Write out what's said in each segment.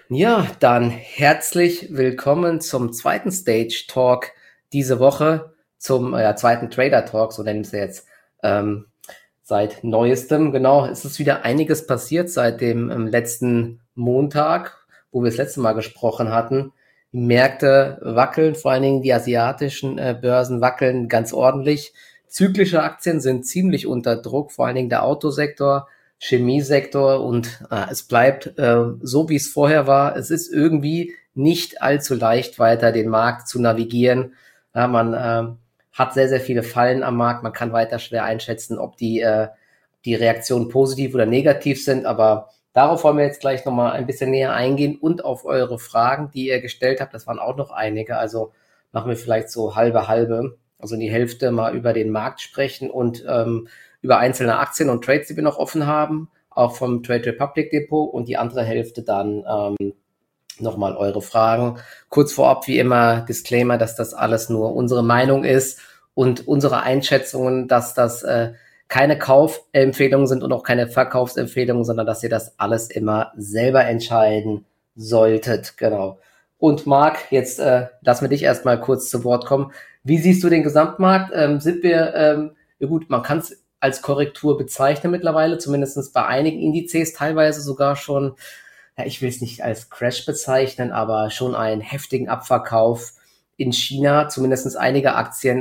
Ja, dann herzlich willkommen zum zweiten Stage Talk diese Woche, zum zweiten Trader Talk, so nennen wir es jetzt. Ähm, Seit neuestem, genau, ist es wieder einiges passiert seit dem letzten Montag, wo wir das letzte Mal gesprochen hatten. Die Märkte wackeln, vor allen Dingen die asiatischen Börsen wackeln ganz ordentlich. Zyklische Aktien sind ziemlich unter Druck, vor allen Dingen der Autosektor, Chemiesektor und es bleibt so, wie es vorher war. Es ist irgendwie nicht allzu leicht, weiter den Markt zu navigieren. Ja, man hat sehr, sehr viele Fallen am Markt. Man kann weiter schwer einschätzen, ob die Reaktionen positiv oder negativ sind. Aber darauf wollen wir jetzt gleich nochmal ein bisschen näher eingehen und auf eure Fragen, die ihr gestellt habt. Das waren auch noch einige. Also machen wir vielleicht so halbe, halbe. Also die Hälfte mal über den Markt sprechen und über einzelne Aktien und Trades, die wir noch offen haben, auch vom Trade Republic Depot, und die andere Hälfte dann nochmal eure Fragen. Kurz vorab, wie immer, Disclaimer, dass das alles nur unsere Meinung ist und unsere Einschätzungen, dass das keine Kaufempfehlungen sind und auch keine Verkaufsempfehlungen, sondern dass ihr das alles immer selber entscheiden solltet. Genau. Und Marc, jetzt lassen wir dich erstmal kurz zu Wort kommen. Wie siehst du den Gesamtmarkt? Sind wir, ja gut, man kann es als Korrektur bezeichnen mittlerweile, zumindest bei einigen Indizes, teilweise sogar schon, ja, ich will es nicht als Crash bezeichnen, aber schon einen heftigen Abverkauf in China, zumindest einige Aktien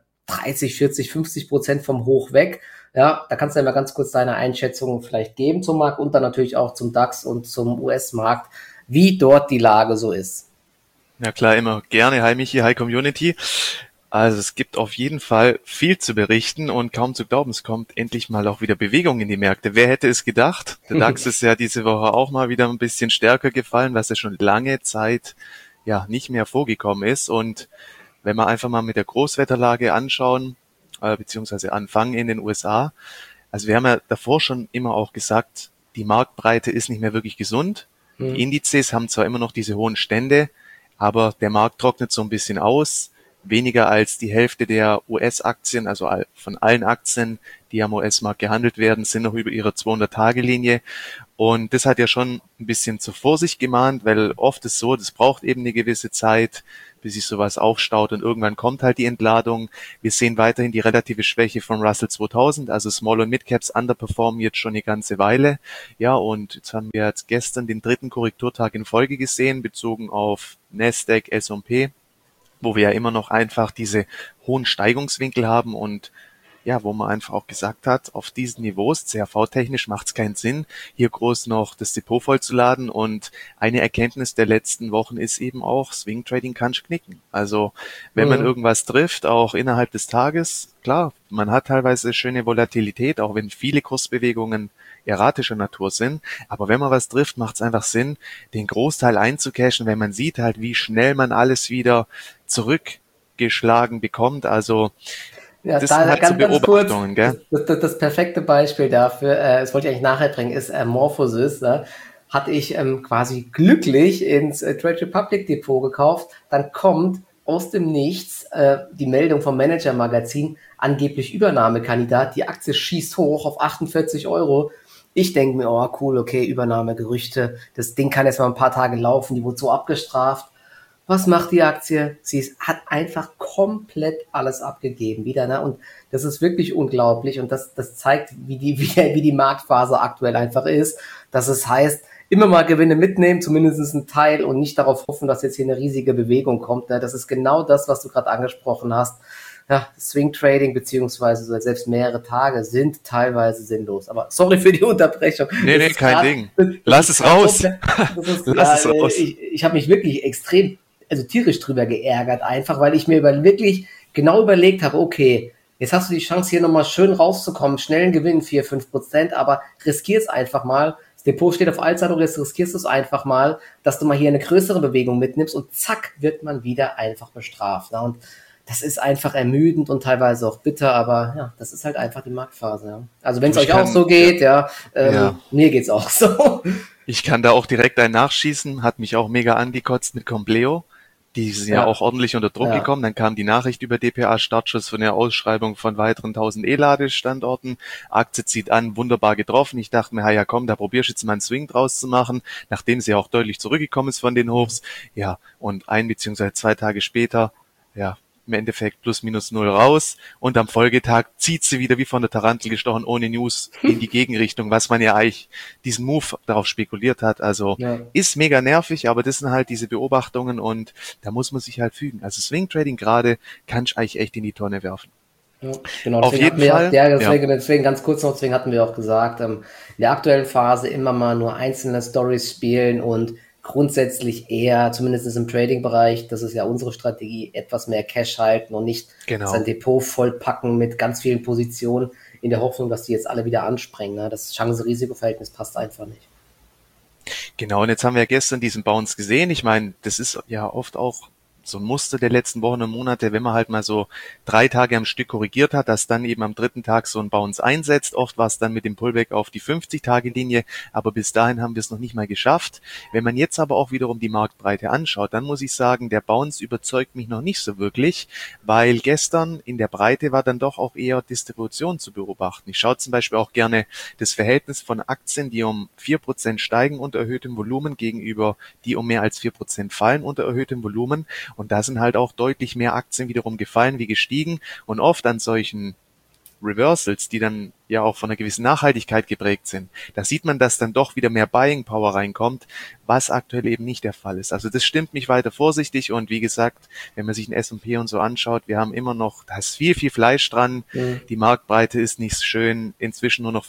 30, 40, 50% vom Hoch weg. Ja, da kannst du ja mal ganz kurz deine Einschätzung vielleicht geben zum Markt und dann natürlich auch zum DAX und zum US-Markt, wie dort die Lage so ist. Ja klar, immer gerne. Hi Michi, hi Community. Also es gibt auf jeden Fall viel zu berichten und kaum zu glauben, es kommt endlich mal auch wieder Bewegung in die Märkte. Wer hätte es gedacht? Der DAX ist ja diese Woche auch mal wieder ein bisschen stärker gefallen, was ja schon lange Zeit ja nicht mehr vorgekommen ist. Und wenn wir einfach mal mit der Großwetterlage anschauen, beziehungsweise anfangen in den USA, also wir haben ja davor schon immer auch gesagt, die Marktbreite ist nicht mehr wirklich gesund. Die Indizes haben zwar immer noch diese hohen Stände, aber der Markt trocknet so ein bisschen aus. Weniger als die Hälfte der US-Aktien, also von allen Aktien, die am US-Markt gehandelt werden, sind noch über ihrer 200-Tage-Linie. Und das hat ja schon ein bisschen zur Vorsicht gemahnt, weil oft ist so, das braucht eben eine gewisse Zeit, bis sich sowas aufstaut und irgendwann kommt halt die Entladung. Wir sehen weiterhin die relative Schwäche von Russell 2000, also Small- und Mid-Caps underperformen jetzt schon eine ganze Weile. Ja, und jetzt haben wir jetzt gestern den dritten Korrekturtag in Folge gesehen, bezogen auf Nasdaq, S&P, wo wir ja immer noch einfach diese hohen Steigungswinkel haben und ja, wo man einfach auch gesagt hat, auf diesen Niveaus, CRV-technisch macht es keinen Sinn, hier groß noch das Depot vollzuladen. Und eine Erkenntnis der letzten Wochen ist eben auch, Swing Trading kann knicken. Also wenn man irgendwas trifft, auch innerhalb des Tages, klar, man hat teilweise schöne Volatilität, auch wenn viele Kursbewegungen erratischer Natur sind. Aber wenn man was trifft, macht es einfach Sinn, den Großteil einzucashen, wenn man sieht halt, wie schnell man alles wieder zurückgeschlagen bekommt. Also ja, das da sind halt so ganz kurz, Beobachtungen, gell? das perfekte Beispiel dafür, das wollte ich eigentlich nachher bringen, ist Morphosis. Hatte ich quasi glücklich ins Trade Republic Depot gekauft. Dann kommt aus dem Nichts die Meldung vom Manager Magazin, angeblich Übernahmekandidat. Die Aktie schießt hoch auf 48 Euro. Ich denke mir, oh cool, okay, Übernahmegerüchte. Das Ding kann jetzt mal ein paar Tage laufen. Die wurde so abgestraft. Was macht die Aktie? Hat einfach komplett alles abgegeben wieder, ne? Und das ist wirklich unglaublich und das zeigt, wie die Marktphase aktuell einfach ist. Dass es heißt, immer mal Gewinne mitnehmen, zumindest einen Teil und nicht darauf hoffen, dass jetzt hier eine riesige Bewegung kommt, ne? Das ist genau das, was du gerade angesprochen hast. Ja, Swing Trading beziehungsweise selbst mehrere Tage sind teilweise sinnlos. Aber sorry für die Unterbrechung. Nee, kein Ding. Lass es raus. Lass es raus. Ich habe mich wirklich extrem, also tierisch drüber geärgert, einfach, weil ich mir wirklich genau überlegt habe, okay, jetzt hast du die Chance, hier nochmal schön rauszukommen, schnellen Gewinn, 4-5%, aber riskier es einfach mal. Das Depot steht auf Allzeit, jetzt riskierst du es einfach mal, dass du mal hier eine größere Bewegung mitnimmst und zack, wird man wieder einfach bestraft. Ne? Und das ist einfach ermüdend und teilweise auch bitter, aber ja, das ist halt einfach die Marktphase. Ja. Also wenn es euch auch so geht, mir geht's auch so. Ich kann da auch direkt ein nachschießen, hat mich auch mega angekotzt mit Compleo. Die sind ja Ja, auch ordentlich unter Druck ja. gekommen. Dann kam die Nachricht über dpa-Startschuss von der Ausschreibung von weiteren 1000 E-Ladestandorten. Aktie zieht an, wunderbar getroffen. Ich dachte mir, ja komm, da probierst du jetzt mal einen Swing draus zu machen, nachdem sie auch deutlich zurückgekommen ist von den Hochs. Ja, und 1 bzw. 2 Tage später, ja, im Endeffekt plus minus null raus und am Folgetag zieht sie wieder wie von der Tarantel gestochen ohne News in die Gegenrichtung, was man ja eigentlich diesen Move darauf spekuliert hat. Also Ja. ist mega nervig, aber das sind halt diese Beobachtungen und da muss man sich halt fügen. Also Swing Trading gerade kann ich eigentlich echt in die Tonne werfen. Ja, genau, Auf deswegen hatten jeden wir ja, Fall, ja, ja, deswegen ganz kurz noch, deswegen hatten wir auch gesagt, in der aktuellen Phase immer mal nur einzelne Stories spielen und grundsätzlich eher, zumindest im Trading-Bereich, das ist ja unsere Strategie, etwas mehr Cash halten und nicht sein genau. Depot vollpacken mit ganz vielen Positionen in der Hoffnung, dass die jetzt alle wieder anspringen. Ne? Das Chance-Risiko-Verhältnis passt einfach nicht. Genau, und jetzt haben wir ja gestern diesen Bounce gesehen. Ich meine, das ist ja oft auch so ein Muster der letzten Wochen und Monate, wenn man halt mal so 3 Tage am Stück korrigiert hat, dass dann eben am dritten Tag so ein Bounce einsetzt. Oft war es dann mit dem Pullback auf die 50-Tage-Linie, aber bis dahin haben wir es noch nicht mal geschafft. Wenn man jetzt aber auch wiederum die Marktbreite anschaut, dann muss ich sagen, der Bounce überzeugt mich noch nicht so wirklich, weil gestern in der Breite war dann doch auch eher Distribution zu beobachten. Ich schaue zum Beispiel auch gerne das Verhältnis von Aktien, die um 4% steigen unter erhöhtem Volumen gegenüber die um mehr als 4% fallen unter erhöhtem Volumen. Und da sind halt auch deutlich mehr Aktien wiederum gefallen wie gestiegen. Und oft an solchen Reversals, die dann ja auch von einer gewissen Nachhaltigkeit geprägt sind, da sieht man, dass dann doch wieder mehr Buying Power reinkommt, was aktuell eben nicht der Fall ist. Also das stimmt mich weiter vorsichtig und wie gesagt, wenn man sich den S&P und so anschaut, wir haben immer noch, da ist viel, viel Fleisch dran, Mhm. die Marktbreite ist nicht schön, inzwischen nur noch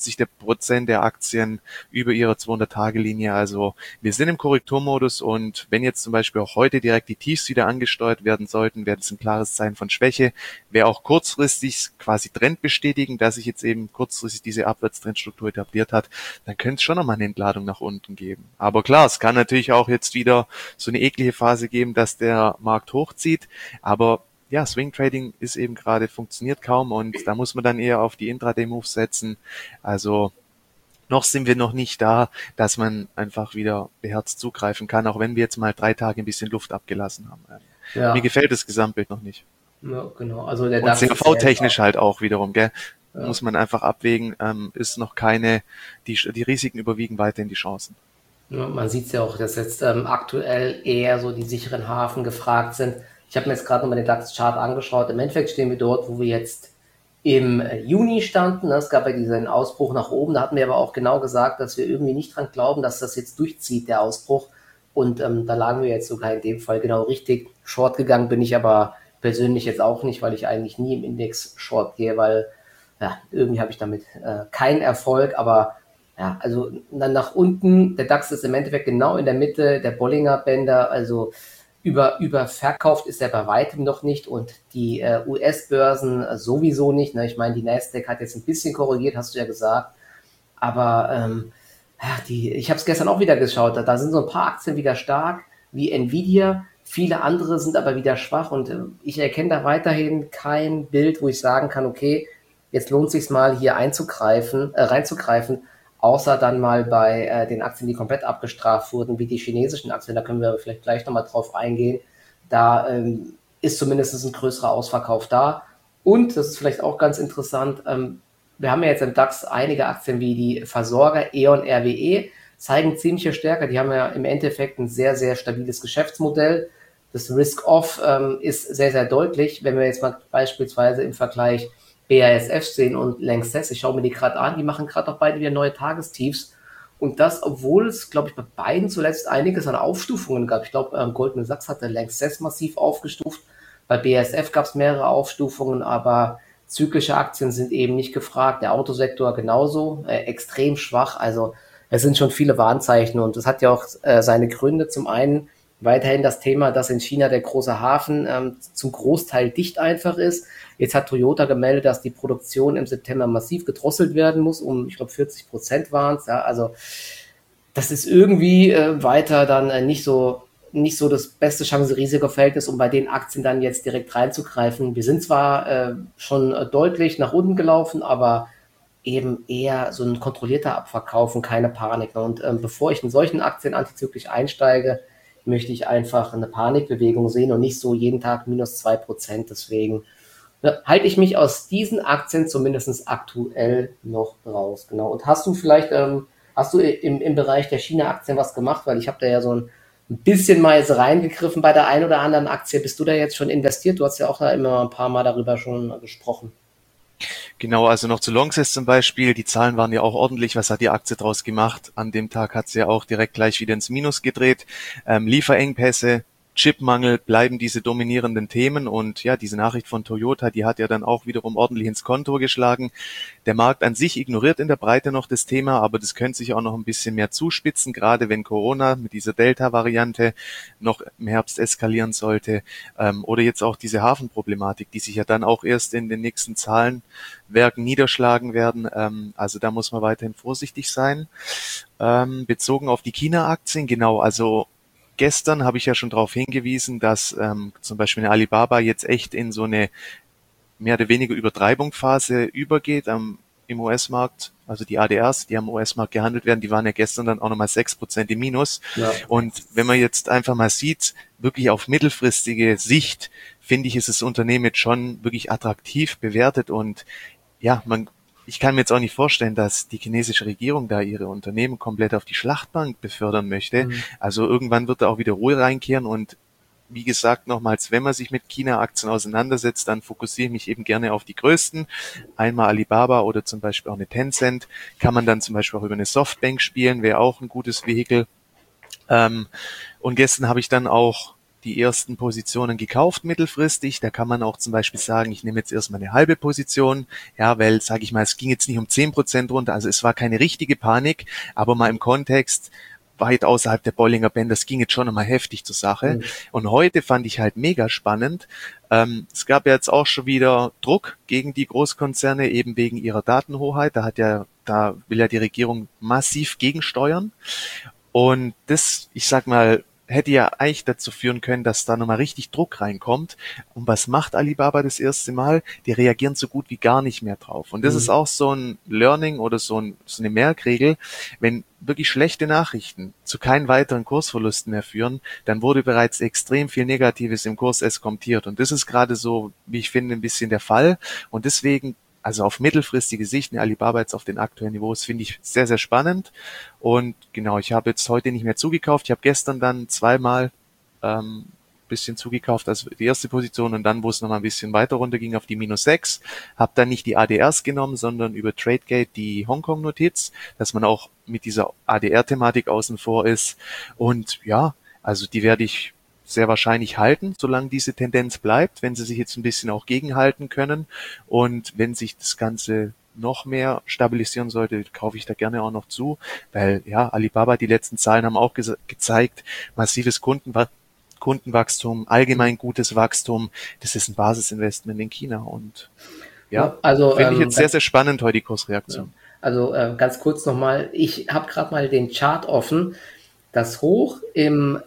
45% der Aktien über ihrer 200-Tage-Linie, also wir sind im Korrekturmodus und wenn jetzt zum Beispiel auch heute direkt die Tiefs wieder angesteuert werden sollten, wäre das ein klares Zeichen von Schwäche, wäre auch kurzfristig quasi Trend bestätigen, dass sich jetzt eben kurzfristig diese Abwärtstrendstruktur etabliert hat, dann könnte es schon nochmal eine Entladung nach unten geben. Aber klar, es kann natürlich auch jetzt wieder so eine eklige Phase geben, dass der Markt hochzieht, aber ja, Swing Trading ist eben gerade, funktioniert kaum und da muss man dann eher auf die Intraday-Moves setzen. Also noch sind wir noch nicht da, dass man einfach wieder beherzt zugreifen kann, auch wenn wir jetzt mal 3 Tage ein bisschen Luft abgelassen haben. Mir Ja, gefällt das Gesamtbild noch nicht. ja, genau. Also der Und DAX ist ja jetzt CAV-technisch auch. halt auch wiederum, gell? Ja. Muss man einfach abwägen, ist noch keine, die Risiken überwiegen weiterhin die Chancen. Ja, man sieht es ja auch, dass jetzt aktuell eher so die sicheren Hafen gefragt sind. Ich habe mir jetzt gerade nochmal den DAX-Chart angeschaut. Im Endeffekt stehen wir dort, wo wir jetzt im Juni standen. Es gab ja diesen Ausbruch nach oben. Da hatten wir aber auch genau gesagt, dass wir irgendwie nicht dran glauben, dass das jetzt durchzieht, der Ausbruch. Und da lagen wir jetzt sogar in dem Fall genau richtig. Short gegangen bin ich aber persönlich jetzt auch nicht, weil ich eigentlich nie im Index Short gehe, weil ja, irgendwie habe ich damit keinen Erfolg. Aber ja, also dann nach unten, der DAX ist im Endeffekt genau in der Mitte der Bollinger Bänder, also überverkauft ist er bei weitem noch nicht und die US-Börsen sowieso nicht. Ne? Ich meine, die Nasdaq hat jetzt ein bisschen korrigiert, hast du ja gesagt, aber ja, ich habe es gestern auch wieder geschaut, da sind so ein paar Aktien wieder stark, wie Nvidia, viele andere sind aber wieder schwach und ich erkenne da weiterhin kein Bild, wo ich sagen kann, okay, jetzt lohnt sich mal hier reinzugreifen, außer dann mal bei den Aktien, die komplett abgestraft wurden, wie die chinesischen Aktien, da können wir vielleicht gleich nochmal drauf eingehen. Da ist zumindest ein größerer Ausverkauf da. Und, das ist vielleicht auch ganz interessant, wir haben ja jetzt im DAX einige Aktien wie die Versorger E.ON, RWE, zeigen ziemliche Stärke. Die haben ja im Endeffekt ein sehr, sehr stabiles Geschäftsmodell. Das Risk-Off ist sehr, sehr deutlich. Wenn wir jetzt mal beispielsweise im Vergleich BASF sehen und Lanxess, ich schaue mir die gerade an, die machen gerade auch beide wieder neue Tagestiefs. Und das, obwohl es, glaube ich, bei beiden zuletzt einiges an Aufstufungen gab. Ich glaube, Goldman Sachs hatte Lanxess massiv aufgestuft. Bei BASF gab es mehrere Aufstufungen, aber zyklische Aktien sind eben nicht gefragt. Der Autosektor genauso, extrem schwach. Also es sind schon viele Warnzeichen und es hat ja auch seine Gründe. Zum einen weiterhin das Thema, dass in China der große Hafen zum Großteil dicht einfach ist. Jetzt hat Toyota gemeldet, dass die Produktion im September massiv gedrosselt werden muss, ich glaube 40% waren es. Ja, also das ist irgendwie weiter dann nicht so das beste Chance-Risiko-Verhältnis, um bei den Aktien dann jetzt direkt reinzugreifen. Wir sind zwar schon deutlich nach unten gelaufen, aber eben eher so ein kontrollierter Abverkauf und keine Panik. Und bevor ich in solchen Aktien antizyklisch einsteige, möchte ich einfach eine Panikbewegung sehen und nicht so jeden Tag -2%. Deswegen halte ich mich aus diesen Aktien zumindest aktuell noch raus. Genau. Und hast du im Bereich der China-Aktien was gemacht? Weil ich habe da ja so ein bisschen mal jetzt reingegriffen bei der einen oder anderen Aktie. Bist du da jetzt schon investiert? Du hast ja auch da immer ein paar Mal darüber schon gesprochen. Genau, also noch zu Longsys zum Beispiel. Die Zahlen waren ja auch ordentlich. Was hat die Aktie draus gemacht? An dem Tag hat sie ja auch direkt gleich wieder ins Minus gedreht. Lieferengpässe, Chipmangel bleiben diese dominierenden Themen und ja, diese Nachricht von Toyota, die hat ja dann auch wiederum ordentlich ins Konto geschlagen. Der Markt an sich ignoriert in der Breite noch das Thema, aber das könnte sich auch noch ein bisschen mehr zuspitzen, gerade wenn Corona mit dieser Delta-Variante noch im Herbst eskalieren sollte, oder jetzt auch diese Hafenproblematik, die sich ja dann auch erst in den nächsten Zahlenwerken niederschlagen werden. Also da muss man weiterhin vorsichtig sein. Bezogen auf die China-Aktien, genau, also gestern habe ich ja schon darauf hingewiesen, dass zum Beispiel eine Alibaba jetzt echt in so eine mehr oder weniger Übertreibungsphase übergeht im US-Markt. Also die ADRs, die am US-Markt gehandelt werden, die waren ja gestern dann auch nochmal 6% im Minus. Ja. Und wenn man jetzt einfach mal sieht, wirklich auf mittelfristige Sicht, finde ich, ist das Unternehmen jetzt schon wirklich attraktiv bewertet und ja, ich kann mir jetzt auch nicht vorstellen, dass die chinesische Regierung da ihre Unternehmen komplett auf die Schlachtbank befördern möchte. Mhm. Also irgendwann wird da auch wieder Ruhe reinkehren und wie gesagt, nochmals, wenn man sich mit China-Aktien auseinandersetzt, dann fokussiere ich mich eben gerne auf die größten. Einmal Alibaba oder zum Beispiel auch eine Tencent. Kann man dann zum Beispiel auch über eine Softbank spielen, wäre auch ein gutes Vehikel. Und gestern habe ich dann auch die ersten Positionen gekauft mittelfristig. Da kann man auch zum Beispiel sagen, ich nehme jetzt erstmal eine halbe Position, ja, weil, sage ich mal, es ging jetzt nicht um 10% runter, also es war keine richtige Panik, aber mal im Kontext weit außerhalb der Bollinger Band, das ging jetzt schon einmal heftig zur Sache. Mhm. Und heute fand ich halt mega spannend. Es gab ja jetzt auch schon wieder Druck gegen die Großkonzerne, eben wegen ihrer Datenhoheit. Da will ja die Regierung massiv gegensteuern. Und das, ich sag mal, hätte ja eigentlich dazu führen können, dass da nochmal richtig Druck reinkommt. Und was macht Alibaba das erste Mal? Die reagieren so gut wie gar nicht mehr drauf. Und das ist auch so ein Learning oder so eine Merkregel. Wenn wirklich schlechte Nachrichten zu keinen weiteren Kursverlusten mehr führen, dann wurde bereits extrem viel Negatives im Kurs eskontiert. Und das ist gerade so, wie ich finde, ein bisschen der Fall. Und deswegen, also auf mittelfristige Sicht, eine Alibaba jetzt auf den aktuellen Niveaus, finde ich sehr, sehr spannend. Und genau, ich habe jetzt heute nicht mehr zugekauft. Ich habe gestern dann zweimal bisschen zugekauft, also die erste Position und dann, wo es nochmal ein bisschen weiter runter ging auf die -6, habe dann nicht die ADRs genommen, sondern über Tradegate die Hongkong-Notiz, dass man auch mit dieser ADR-Thematik außen vor ist. Und ja, also die werde ich sehr wahrscheinlich halten, solange diese Tendenz bleibt, wenn sie sich jetzt ein bisschen auch gegenhalten können. Und wenn sich das Ganze noch mehr stabilisieren sollte, kaufe ich da gerne auch noch zu, weil ja, Alibaba, die letzten Zahlen haben auch gezeigt, massives Kundenwachstum, allgemein gutes Wachstum, das ist ein Basisinvestment in China und ja, also finde ich jetzt sehr, sehr spannend heute die Kursreaktion. Ja. Also ganz kurz nochmal, ich habe gerade mal den Chart offen, das Hoch im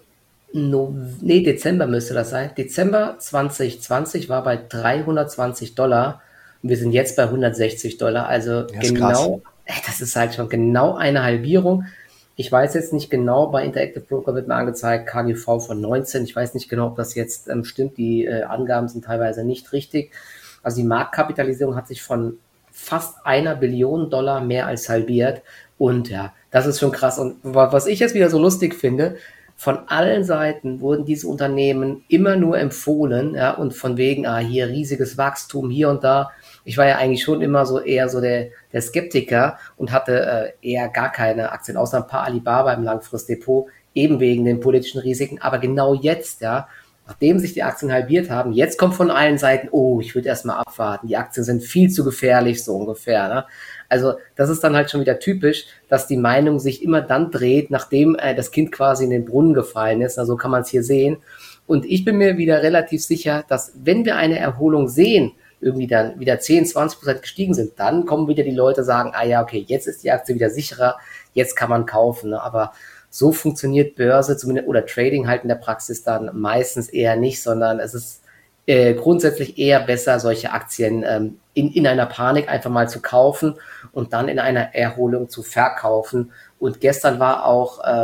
Dezember müsste das sein. Dezember 2020 war bei $320 und wir sind jetzt bei $160. Also ja, genau, das ist halt schon genau eine Halbierung. Ich weiß jetzt nicht genau, bei Interactive Broker wird mir angezeigt KGV von 19. Ich weiß nicht genau, ob das jetzt stimmt. Die Angaben sind teilweise nicht richtig. Also die Marktkapitalisierung hat sich von fast $1 Billion mehr als halbiert. Und ja, das ist schon krass. Und was ich jetzt wieder so lustig finde, von allen Seiten wurden diese Unternehmen immer nur empfohlen, ja, und von wegen, hier riesiges Wachstum, hier und da. Ich war ja eigentlich schon immer so eher so der Skeptiker und hatte eher gar keine Aktien, außer ein paar Alibaba im Langfristdepot, eben wegen den politischen Risiken. Aber genau jetzt, ja, nachdem sich die Aktien halbiert haben, jetzt kommt von allen Seiten, oh, ich würde erstmal abwarten, die Aktien sind viel zu gefährlich, so ungefähr, ne? Also das ist dann halt schon wieder typisch, dass die Meinung sich immer dann dreht, nachdem das Kind quasi in den Brunnen gefallen ist. Also kann man es hier sehen. Und ich bin mir wieder relativ sicher, dass wenn wir eine Erholung sehen, irgendwie dann wieder 10-20% gestiegen sind, dann kommen wieder die Leute sagen, ja, okay, jetzt ist die Aktie wieder sicherer, jetzt kann man kaufen. Ne? Aber so funktioniert Börse zumindest oder Trading halt in der Praxis dann meistens eher nicht, sondern es ist grundsätzlich eher besser, solche Aktien in einer Panik einfach mal zu kaufen und dann in einer Erholung zu verkaufen. Und gestern war auch,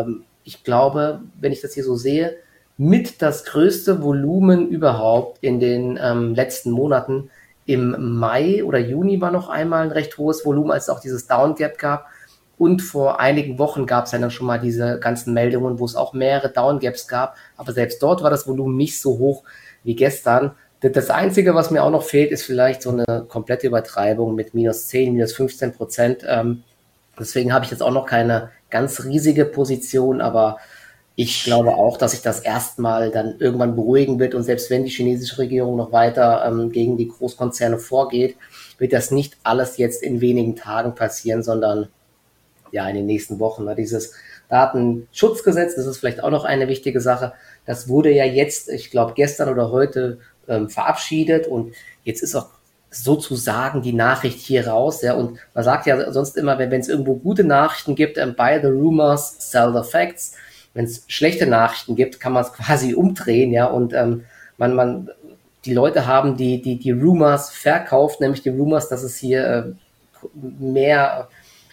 ich glaube, wenn ich das hier so sehe, mit das größte Volumen überhaupt in den letzten Monaten. Im Mai oder Juni war noch einmal ein recht hohes Volumen, als es auch dieses Down Gap gab. Und vor einigen Wochen gab es ja dann schon mal diese ganzen Meldungen, wo es auch mehrere Down Gaps gab. Aber selbst dort war das Volumen nicht so hoch wie gestern. Das Einzige, was mir auch noch fehlt, ist vielleicht so eine komplette Übertreibung mit -10, -15%. Deswegen habe ich jetzt auch noch keine ganz riesige Position, aber ich glaube auch, dass sich das erstmal dann irgendwann beruhigen wird. Und selbst wenn die chinesische Regierung noch weiter gegen die Großkonzerne vorgeht, wird das nicht alles jetzt in wenigen Tagen passieren, sondern ja in den nächsten Wochen. Ne? Dieses Datenschutzgesetz, das ist vielleicht auch noch eine wichtige Sache. Das wurde ja jetzt, ich glaube, gestern oder heute verabschiedet und jetzt ist auch sozusagen die Nachricht hier raus. Ja, und man sagt ja sonst immer, wenn es irgendwo gute Nachrichten gibt, buy the rumors, sell the facts. Wenn es schlechte Nachrichten gibt, kann man es quasi umdrehen, ja, und die Leute haben die Rumors verkauft, nämlich die Rumors, dass es hier mehr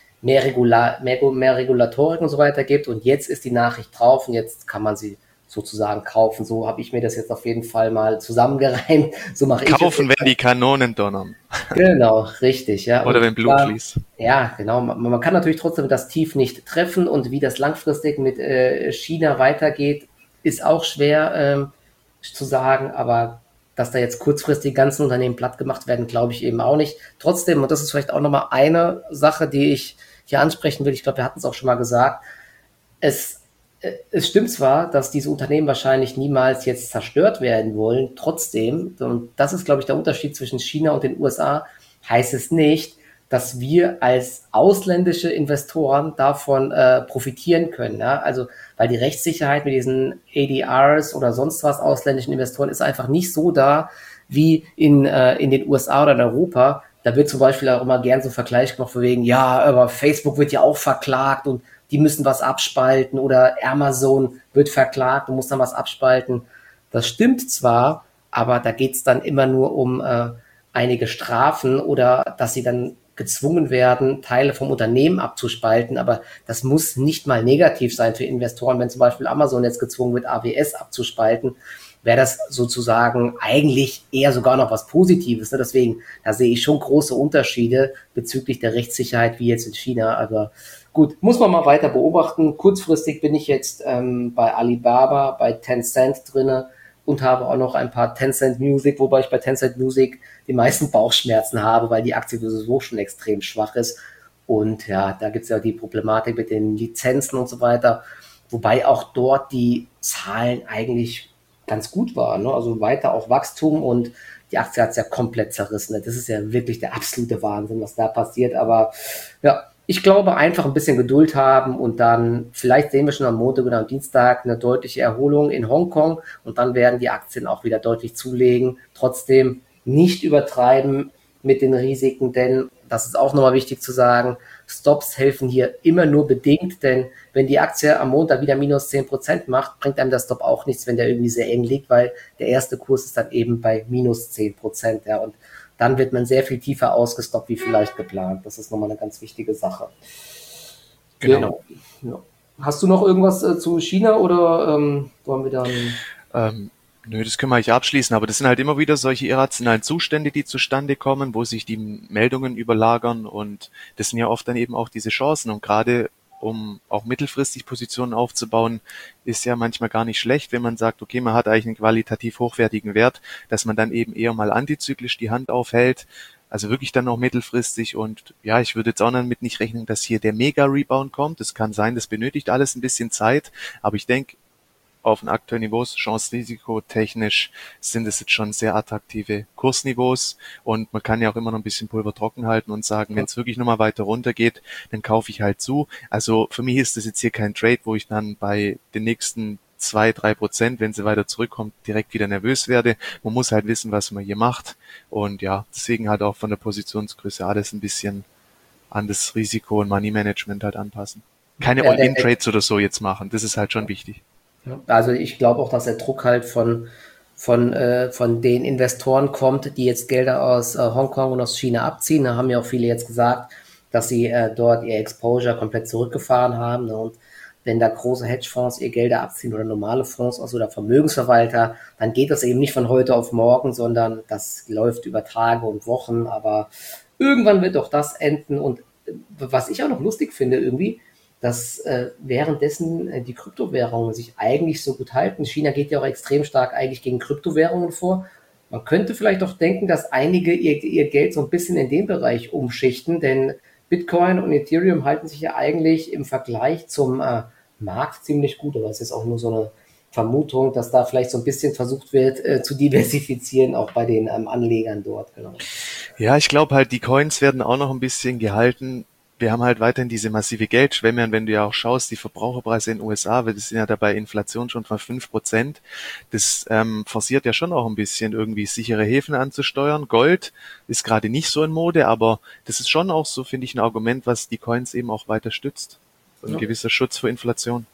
mehr Regulatorik und so weiter gibt und jetzt ist die Nachricht drauf und jetzt kann man sie sozusagen kaufen. So habe ich mir das jetzt auf jeden Fall mal zusammengereimt. So mache ich es. Kaufen, wenn die Kanonen donnern. Genau, richtig. Ja. Oder wenn Blut fließt. Ja, genau. Man kann natürlich trotzdem das Tief nicht treffen und wie das langfristig mit China weitergeht, ist auch schwer zu sagen, aber dass da jetzt kurzfristig die ganzen Unternehmen platt gemacht werden, glaube ich eben auch nicht. Trotzdem, und das ist vielleicht auch nochmal eine Sache, die ich hier ansprechen will, ich glaube, wir hatten es auch schon mal gesagt, es stimmt zwar, dass diese Unternehmen wahrscheinlich niemals jetzt zerstört werden wollen, trotzdem, und das ist, glaube ich, der Unterschied zwischen China und den USA, heißt es nicht, dass wir als ausländische Investoren davon profitieren können. Ja? Also, weil die Rechtssicherheit mit diesen ADRs oder sonst was ausländischen Investoren ist einfach nicht so da wie in den USA oder in Europa. Da wird zum Beispiel auch immer gern so ein Vergleich gemacht von wegen, ja, aber Facebook wird ja auch verklagt und die müssen was abspalten oder Amazon wird verklagt und muss dann was abspalten. Das stimmt zwar, aber da geht's dann immer nur um einige Strafen oder dass sie dann gezwungen werden, Teile vom Unternehmen abzuspalten, aber das muss nicht mal negativ sein für Investoren. Wenn zum Beispiel Amazon jetzt gezwungen wird, AWS abzuspalten, wäre das sozusagen eigentlich eher sogar noch was Positives. Ne? Deswegen, da sehe ich schon große Unterschiede bezüglich der Rechtssicherheit wie jetzt in China. Aber gut, muss man mal weiter beobachten. Kurzfristig bin ich jetzt bei Alibaba, bei Tencent drinne und habe auch noch ein paar Tencent Music, wobei ich bei Tencent Music die meisten Bauchschmerzen habe, weil die Aktie sowieso schon extrem schwach ist. Und ja, da gibt es ja die Problematik mit den Lizenzen und so weiter. Wobei auch dort die Zahlen eigentlich ganz gut waren. Ne? Also weiter auch Wachstum und die Aktie hat es ja komplett zerrissen. Das ist ja wirklich der absolute Wahnsinn, was da passiert. Aber ja, ich glaube, einfach ein bisschen Geduld haben und dann, vielleicht sehen wir schon am Montag oder am Dienstag eine deutliche Erholung in Hongkong und dann werden die Aktien auch wieder deutlich zulegen. Trotzdem nicht übertreiben mit den Risiken, denn das ist auch nochmal wichtig zu sagen, Stops helfen hier immer nur bedingt, denn wenn die Aktie am Montag wieder minus 10% macht, bringt einem der Stop auch nichts, wenn der irgendwie sehr eng liegt, weil der erste Kurs ist dann eben bei minus 10%, ja, und dann wird man sehr viel tiefer ausgestoppt, wie vielleicht geplant. Das ist nochmal eine ganz wichtige Sache. Genau. Ja. Hast du noch irgendwas zu China oder wollen wir dann... Nö, das können wir eigentlich abschließen, aber das sind halt immer wieder solche irrationalen Zustände, die zustande kommen, wo sich die Meldungen überlagern und das sind ja oft dann eben auch diese Chancen und gerade um auch mittelfristig Positionen aufzubauen, ist ja manchmal gar nicht schlecht, wenn man sagt, okay, man hat eigentlich einen qualitativ hochwertigen Wert, dass man dann eben eher mal antizyklisch die Hand aufhält, also wirklich dann noch mittelfristig und ja, ich würde jetzt auch damit nicht rechnen, dass hier der Mega-Rebound kommt, das kann sein, das benötigt alles ein bisschen Zeit, aber ich denke, auf den aktuellen Niveaus, Chance-Risiko technisch sind es jetzt schon sehr attraktive Kursniveaus und man kann ja auch immer noch ein bisschen Pulver trocken halten und sagen, wenn es wirklich nochmal weiter runter geht, dann kaufe ich halt zu. Also für mich ist das jetzt hier kein Trade, wo ich dann bei den nächsten 2-3%, wenn sie weiter zurückkommt, direkt wieder nervös werde. Man muss halt wissen, was man hier macht und ja, deswegen halt auch von der Positionsgröße alles ein bisschen an das Risiko und Money Management halt anpassen. Keine All-In-Trades oder so jetzt machen, das ist halt schon wichtig. Also ich glaube auch, dass der Druck halt von den Investoren kommt, die jetzt Gelder aus Hongkong und aus China abziehen. Da haben ja auch viele jetzt gesagt, dass sie dort ihr Exposure komplett zurückgefahren haben. Ne? Und wenn da große Hedgefonds ihr Gelder abziehen oder normale Fonds also oder Vermögensverwalter, dann geht das eben nicht von heute auf morgen, sondern das läuft über Tage und Wochen, aber irgendwann wird doch das enden. Und was ich auch noch lustig finde irgendwie, dass währenddessen die Kryptowährungen sich eigentlich so gut halten. China geht ja auch extrem stark eigentlich gegen Kryptowährungen vor. Man könnte vielleicht auch denken, dass einige ihr Geld so ein bisschen in den Bereich umschichten, denn Bitcoin und Ethereum halten sich ja eigentlich im Vergleich zum Markt ziemlich gut, aber es ist auch nur so eine Vermutung, dass da vielleicht so ein bisschen versucht wird zu diversifizieren, auch bei den Anlegern dort, genau. Ja, ich glaube halt, die Coins werden auch noch ein bisschen gehalten. Wir haben halt weiterhin diese massive Geldschwemme und wenn du ja auch schaust, die Verbraucherpreise in den USA, wir sind ja dabei Inflation schon von 5%. Das forciert ja schon auch ein bisschen irgendwie sichere Häfen anzusteuern. Gold ist gerade nicht so in Mode, aber das ist schon auch so, finde ich, ein Argument, was die Coins eben auch weiter stützt. So ein Ja. gewisser Schutz vor Inflation.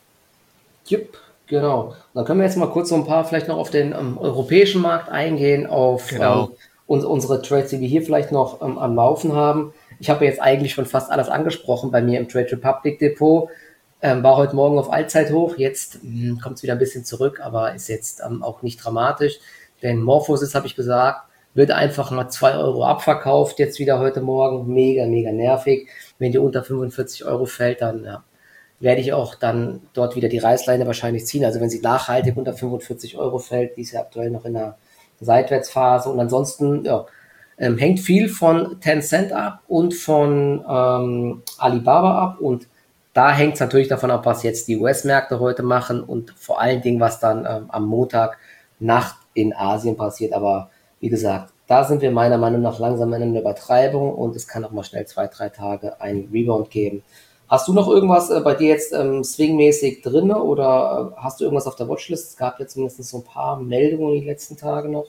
Jupp, genau. Dann können wir jetzt mal kurz so ein paar vielleicht noch auf den europäischen Markt eingehen, auf Genau. unsere Trades, die wir hier vielleicht noch am Laufen haben. Ich habe jetzt eigentlich schon fast alles angesprochen bei mir im Trade Republic Depot. War heute Morgen auf Allzeithoch, jetzt kommt es wieder ein bisschen zurück, aber ist jetzt auch nicht dramatisch. Denn Morphosis, habe ich gesagt, wird einfach mal 2 Euro abverkauft, jetzt wieder heute Morgen. Mega, mega nervig. Wenn die unter 45 Euro fällt, dann ja, werde ich auch dann dort wieder die Reißleine wahrscheinlich ziehen. Also wenn sie nachhaltig unter 45 Euro fällt, die ist ja aktuell noch in der Seitwärtsphase. Und ansonsten ja, hängt viel von Tencent ab und von Alibaba ab. Und da hängt es natürlich davon ab, was jetzt die US-Märkte heute machen und vor allen Dingen, was dann am Montag Nacht in Asien passiert. Aber wie gesagt, da sind wir meiner Meinung nach langsam in einer Übertreibung und es kann auch mal schnell 2, 3 Tage einen Rebound geben. Hast du noch irgendwas bei dir jetzt swingmäßig drin oder hast du irgendwas auf der Watchlist? Es gab jetzt mindestens so ein paar Meldungen die letzten Tage noch.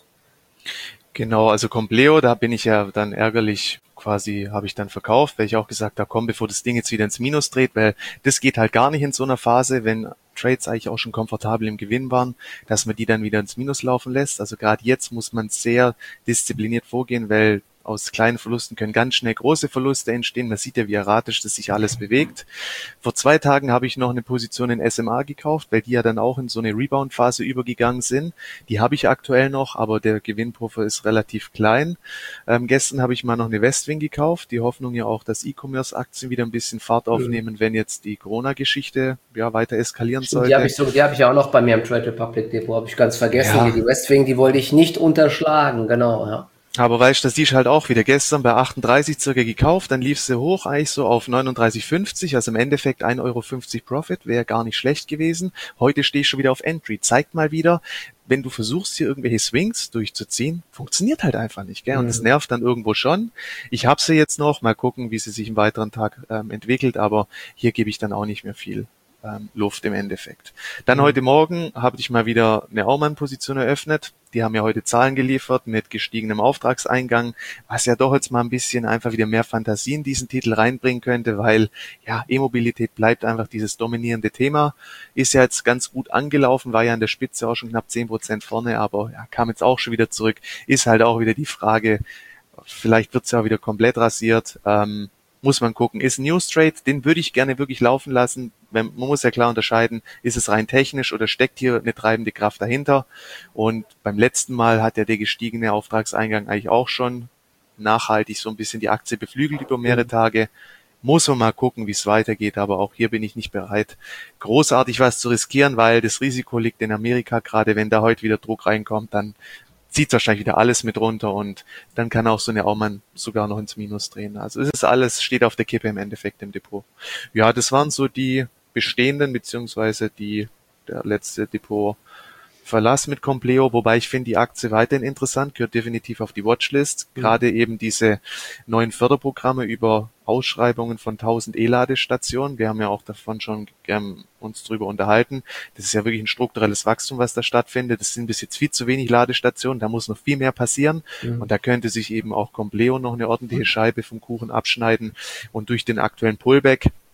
Genau, also Compleo, da bin ich ja dann ärgerlich quasi, habe ich dann verkauft, weil ich auch gesagt habe, komm, bevor das Ding jetzt wieder ins Minus dreht, weil das geht halt gar nicht in so einer Phase, wenn Trades eigentlich auch schon komfortabel im Gewinn waren, dass man die dann wieder ins Minus laufen lässt. Also gerade jetzt muss man sehr diszipliniert vorgehen, weil aus kleinen Verlusten können ganz schnell große Verluste entstehen. Man sieht ja, wie erratisch das sich alles bewegt. Vor 2 Tagen habe ich noch eine Position in SMA gekauft, weil die ja dann auch in so eine Rebound-Phase übergegangen sind. Die habe ich aktuell noch, aber der Gewinnpuffer ist relativ klein. Gestern habe ich mal noch eine Westwing gekauft. Die Hoffnung ja auch, dass E-Commerce-Aktien wieder ein bisschen Fahrt aufnehmen, wenn jetzt die Corona-Geschichte ja weiter eskalieren Stimmt, sollte. die habe ich ja auch noch bei mir im Trade Republic Depot, habe ich ganz vergessen. Hier Ja, die Westwing, die wollte ich nicht unterschlagen, genau, ja. aber weißt du, das ist halt auch wieder gestern bei 38 circa gekauft, dann lief sie hoch eigentlich so auf 39,50, also im Endeffekt 1,50 € Profit, wäre gar nicht schlecht gewesen. Heute stehe ich schon wieder auf Entry. Zeigt mal wieder, wenn du versuchst, hier irgendwelche Swings durchzuziehen, funktioniert halt einfach nicht, gell? Und das nervt dann irgendwo schon. Ich habe sie jetzt noch, mal gucken, wie sie sich im weiteren Tag entwickelt, aber hier gebe ich dann auch nicht mehr viel Luft im Endeffekt. Dann heute Morgen habe ich mal wieder eine Aumann-Position eröffnet. Die haben ja heute Zahlen geliefert mit gestiegenem Auftragseingang, was ja doch jetzt mal ein bisschen einfach wieder mehr Fantasie in diesen Titel reinbringen könnte, weil ja, E-Mobilität bleibt einfach dieses dominierende Thema. Ist ja jetzt ganz gut angelaufen, war ja an der Spitze auch schon knapp 10% vorne, aber ja, kam jetzt auch schon wieder zurück. Ist halt auch wieder die Frage, vielleicht wird es ja wieder komplett rasiert. Muss man gucken. Ist ein News Trade, den würde ich gerne wirklich laufen lassen. Man muss ja klar unterscheiden, ist es rein technisch oder steckt hier eine treibende Kraft dahinter? Und beim letzten Mal hat ja der gestiegene Auftragseingang eigentlich auch schon nachhaltig so ein bisschen die Aktie beflügelt über mehrere Tage. Muss man mal gucken, wie es weitergeht, aber auch hier bin ich nicht bereit, großartig was zu riskieren, weil das Risiko liegt in Amerika. Gerade wenn da heute wieder Druck reinkommt, dann zieht wahrscheinlich wieder alles mit runter und dann kann auch so eine Aumann sogar noch ins Minus drehen. Also es ist alles, steht auf der Kippe im Endeffekt im Depot. Ja, das waren so die bestehenden, beziehungsweise der letzte Depot Verlass mit Compleo, wobei ich finde die Aktie weiterhin interessant, gehört definitiv auf die Watchlist. Gerade eben diese neuen Förderprogramme über Ausschreibungen von 1000 E-Ladestationen. Wir haben ja auch davon schon uns drüber unterhalten. Das ist ja wirklich ein strukturelles Wachstum, was da stattfindet. Das sind bis jetzt viel zu wenig Ladestationen. Da muss noch viel mehr passieren. Und da könnte sich eben auch Compleo noch eine ordentliche Scheibe vom Kuchen abschneiden. Und durch den aktuellen Pullback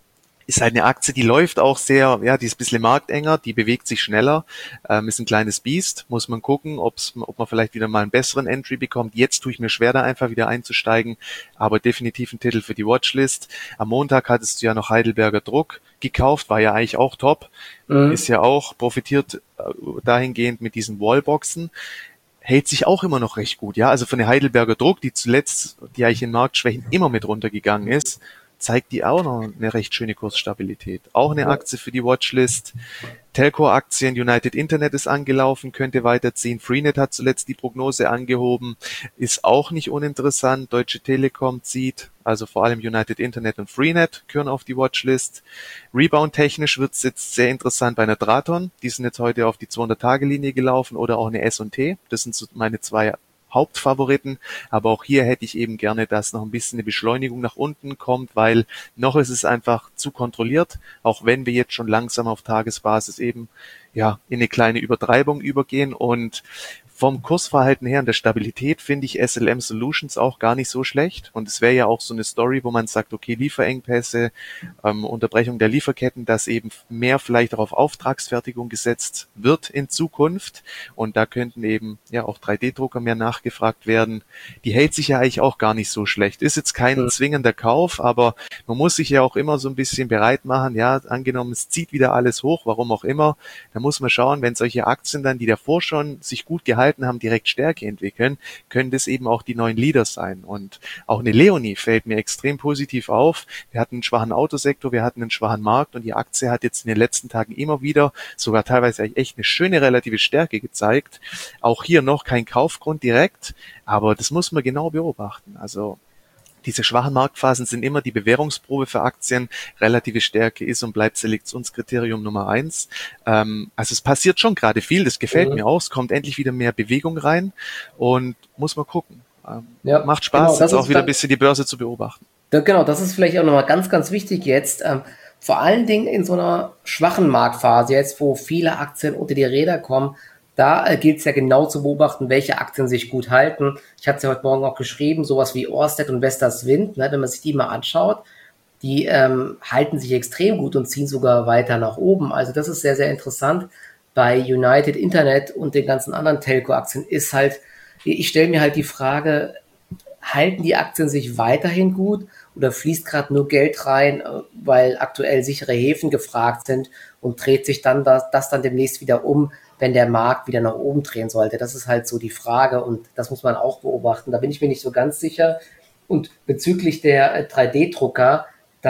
ist halt eine Aktie, die läuft auch sehr, ja, die ist ein bisschen marktenger, die bewegt sich schneller, ist ein kleines Biest, muss man gucken, ob man vielleicht wieder mal einen besseren Entry bekommt. Jetzt tue ich mir schwer, da einfach wieder einzusteigen, aber definitiv ein Titel für die Watchlist. Am Montag hattest du ja noch Heidelberger Druck gekauft, war ja eigentlich auch top, ist ja auch profitiert dahingehend mit diesen Wallboxen. Hält sich auch immer noch recht gut, ja. Also von der Heidelberger Druck, die zuletzt, die eigentlich in Marktschwächen immer mit runtergegangen ist, zeigt die auch noch eine recht schöne Kursstabilität. Auch eine Aktie für die Watchlist. Telco-Aktien, United Internet ist angelaufen, könnte weiterziehen. Freenet hat zuletzt die Prognose angehoben, ist auch nicht uninteressant. Deutsche Telekom zieht, also vor allem United Internet und Freenet gehören auf die Watchlist. Rebound-technisch wird es jetzt sehr interessant bei einer Draton. Die sind jetzt heute auf die 200-Tage-Linie gelaufen oder auch eine S&T. Das sind so meine zwei Hauptfavoriten, aber auch hier hätte ich eben gerne, dass noch ein bisschen eine Beschleunigung nach unten kommt, weil noch ist es einfach zu kontrolliert, auch wenn wir jetzt schon langsam auf Tagesbasis eben ja in eine kleine Übertreibung übergehen und vom Kursverhalten her und der Stabilität finde ich SLM Solutions auch gar nicht so schlecht. Und es wäre ja auch so eine Story, wo man sagt, okay, Lieferengpässe, Unterbrechung der Lieferketten, dass eben mehr vielleicht auch auf Auftragsfertigung gesetzt wird in Zukunft. Und da könnten eben ja auch 3D-Drucker mehr nachgefragt werden. Die hält sich ja eigentlich auch gar nicht so schlecht. Ist jetzt kein zwingender Kauf, aber man muss sich ja auch immer so ein bisschen bereit machen. Ja, angenommen, es zieht wieder alles hoch, warum auch immer. Da muss man schauen, wenn solche Aktien dann, die davor schon sich gut gehalten haben, direkt Stärke entwickeln, können das eben auch die neuen Leader sein. Und auch eine Leonie fällt mir extrem positiv auf. Wir hatten einen schwachen Autosektor, wir hatten einen schwachen Markt und die Aktie hat jetzt in den letzten Tagen immer wieder sogar teilweise echt eine schöne relative Stärke gezeigt. Auch hier noch kein Kaufgrund direkt, aber das muss man genau beobachten. Also diese schwachen Marktphasen sind immer die Bewährungsprobe für Aktien. Relative Stärke ist und bleibt Selektionskriterium Nummer 1. Also es passiert schon gerade viel, das gefällt mir auch. Es kommt endlich wieder mehr Bewegung rein und muss man gucken. Macht Spaß, jetzt auch wieder ein bisschen die Börse zu beobachten. Genau, das ist vielleicht auch nochmal ganz, ganz wichtig jetzt. Vor allen Dingen in so einer schwachen Marktphase, jetzt wo viele Aktien unter die Räder kommen, da gilt es ja genau zu beobachten, welche Aktien sich gut halten. Ich hatte es ja heute Morgen auch geschrieben, sowas wie Ørsted und Vestas Wind, ne, wenn man sich die mal anschaut, die halten sich extrem gut und ziehen sogar weiter nach oben. Also das ist sehr, sehr interessant. Bei United Internet und den ganzen anderen Telco-Aktien ist halt, ich stelle mir halt die Frage, halten die Aktien sich weiterhin gut oder fließt gerade nur Geld rein, weil aktuell sichere Häfen gefragt sind und dreht sich dann das dann demnächst wieder um, wenn der Markt wieder nach oben drehen sollte? Das ist halt so die Frage und das muss man auch beobachten. Da bin ich mir nicht so ganz sicher. Und bezüglich der 3D-Drucker,